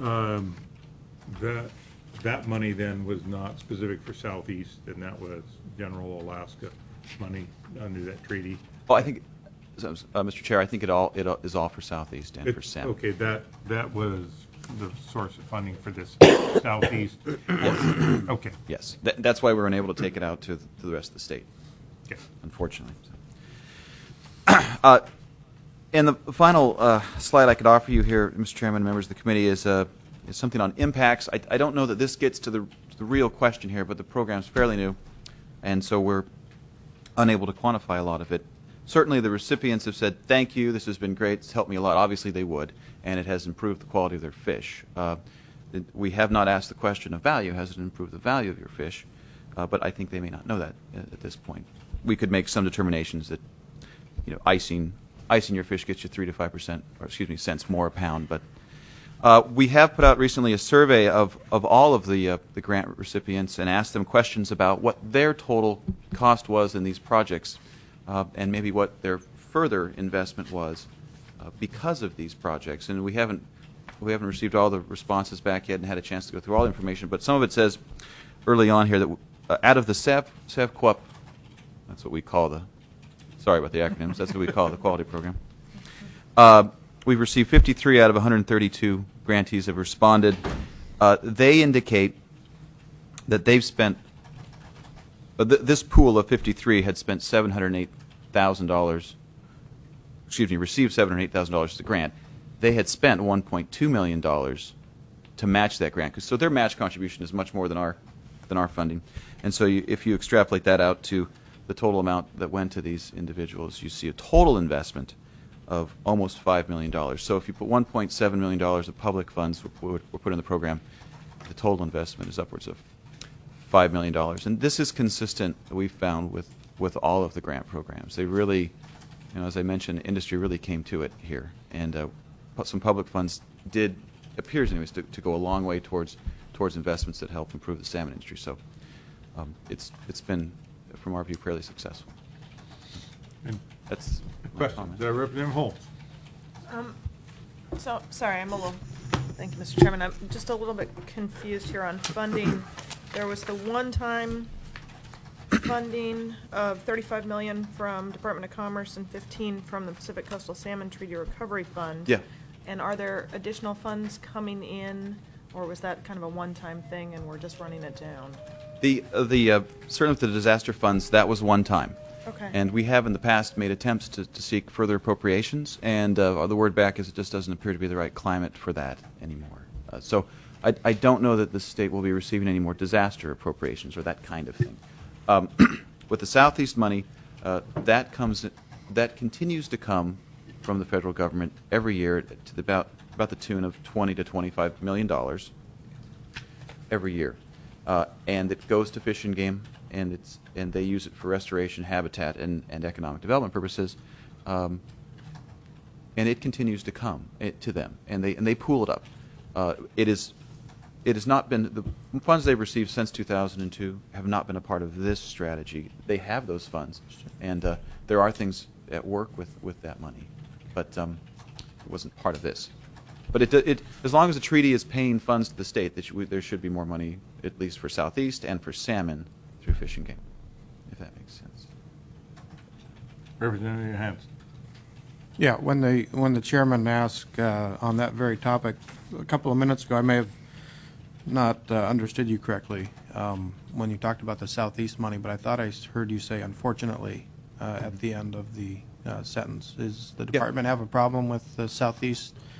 that money then was not specific for Southeast, and that was general Alaska money under that treaty. Well, I think, Mr. Chair, I think it is all for Southeast and for salmon. Okay, that was the source of funding for this Southeast. Yes. Okay. Yes, that's why we were unable to take it out to the rest of the state. Okay. Unfortunately. And the final slide I could offer you here, Mr. Chairman and members of the committee, is something on impacts. I don't know that this gets to the real question here, but the program's fairly new, and so we're unable to quantify a lot of it. Certainly the recipients have said, thank you, this has been great, it's helped me a lot. Obviously they would, and it has improved the quality of their fish. We have not asked the question of value, has it improved the value of your fish? But I think they may not know that at this point. We could make some determinations that, icing your fish gets you 3 to 5%, or cents more a pound. But we have put out recently a survey of all of the grant recipients and asked them questions about what their total cost was in these projects, and maybe what their further investment was because of these projects. And we haven't received all the responses back yet and had a chance to go through all the information. But some of it says early on here that out of the SAVQUP, that's what we call sorry about the acronyms, that's what we call the quality program. We've received 53 out of 132 grantees have responded. They indicate that they've spent, this pool of 53 had spent $708,000, received $708,000 as a grant. They had spent $1.2 million to match that grant. So their match contribution is much more than our funding. And so if you extrapolate that out to the total amount that went to these individuals, you see a total investment of almost $5 million. So if you put $1.7 million of public funds were put in the program, the total investment is upwards of $5 million. And this is consistent, we've found, with all of the grant programs. They really, as I mentioned, industry really came to it here. And some public funds appears anyways, to go a long way towards investments that help improve the salmon industry. So it's been, from our view, fairly successful. And that's question. Representative Holmes. So, sorry, thank you, Mr. Chairman. I'm just a little bit confused here on funding. There was the one-time funding of $35 million from Department of Commerce and $15 from the Pacific Coastal Salmon Treaty Recovery Fund. Yeah. And are there additional funds coming in, or was that kind of a one-time thing and we're just running it down? Certainly with the disaster funds, that was one time. Okay. And we have in the past made attempts to seek further appropriations, and the word back is it just doesn't appear to be the right climate for that anymore. So I don't know that the state will be receiving any more disaster appropriations or that kind of thing. With the Southeast money, that continues to come from the federal government every year to about the tune of $20 to $25 million every year. And it goes to Fish and Game, and they use it for restoration, habitat, and economic development purposes. And it continues to come to them, and they pool it up. It has not been, the funds they've received since 2002 have not been a part of this strategy. They have those funds, and there are things at work with that money, but it wasn't part of this. But as long as the treaty is paying funds to the state, there should be more money, at least for Southeast and for salmon through Fish and Game, if that makes sense. Representative Hanson. Yeah, when the chairman asked on that very topic a couple of minutes ago, I may have not understood you correctly when you talked about the Southeast money, but I thought I heard you say, unfortunately, at the end of the sentence. Does the department have a problem with the Southeast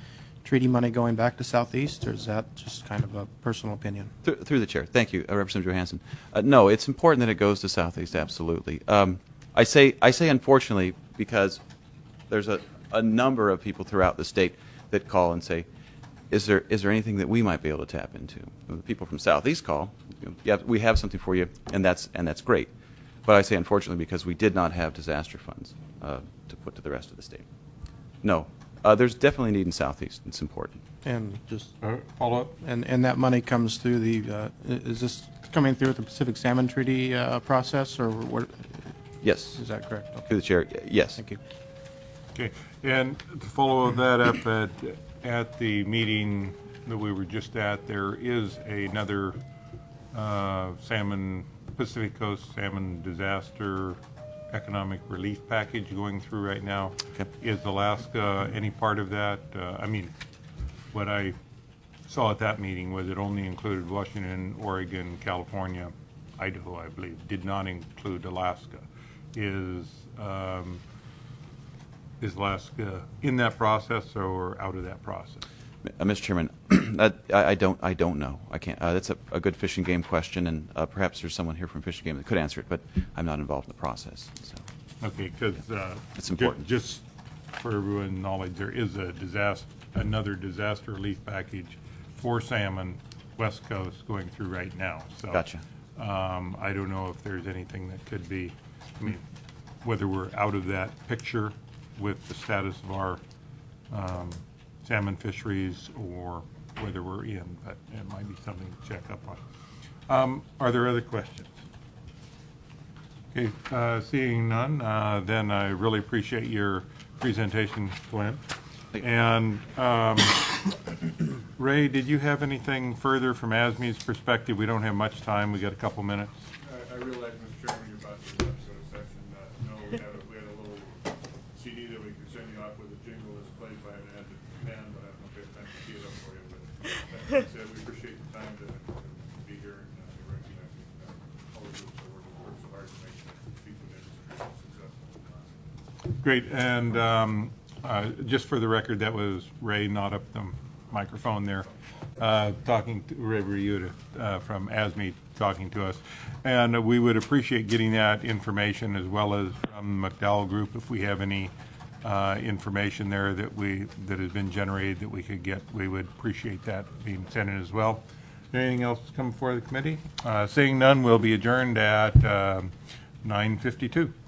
treaty money going back to Southeast, or is that just kind of a personal opinion? Through the chair. Thank you, Representative Johansson. No, it's important that it goes to Southeast, absolutely. I say unfortunately because there's a number of people throughout the state that call and say, is there anything that we might be able to tap into? The people from Southeast call, yeah, we have something for you, and that's great. But I say unfortunately because we did not have disaster funds to put to the rest of the state. No, there's definitely a need in Southeast. It's important. And just follow up. And that money comes through the. Is this coming through the Pacific Salmon Treaty process, or what? Yes. Is that correct? Okay. Through the chair. Yes. Thank you. Okay, and to follow that up at the meeting that we were just at, there is another Pacific Coast salmon disaster economic relief package going through right now. Okay. Is Alaska any part of that? I mean, what I saw at that meeting was it only included Washington, Oregon, California, Idaho, I believe, did not include Alaska. Is Alaska in that process or out of that process? Mr. Chairman, I don't know. I can't. That's a good Fish and Game question, and perhaps there's someone here from Fish and Game that could answer it, but I'm not involved in the process. So. Okay, because it's important. Just for everyone's knowledge, there is another disaster relief package for salmon, West Coast, going through right now. So, gotcha. I don't know if there's anything that could be. I mean, whether we're out of that picture with the status of our salmon fisheries or whether we're in, but it might be something to check up on. Are there other questions? Okay, seeing none, then I really appreciate your presentation, Glenn. And Ray, did you have anything further from ASME's perspective? We don't have much time. We got a couple minutes. I realize, Mr. Chairman, you're about to wrap sort of session. No, we had a little CD that we could send you off with a jingle that's played by an ad pen, but I don't know if we have time to tee it up for you. But that being said, we appreciate the time to be here and recognizing all the groups that work so hard to make the seafood industry successful. Great, and just for the record, that was Ray, not up the microphone there, talking to Ray Riuta from ASME talking to us. And we would appreciate getting that information as well as from McDowell Group if we have any information there that has been generated that we could get. We would appreciate that being sent in as well. Anything else come before the committee? Seeing none, we'll be adjourned at 9:52.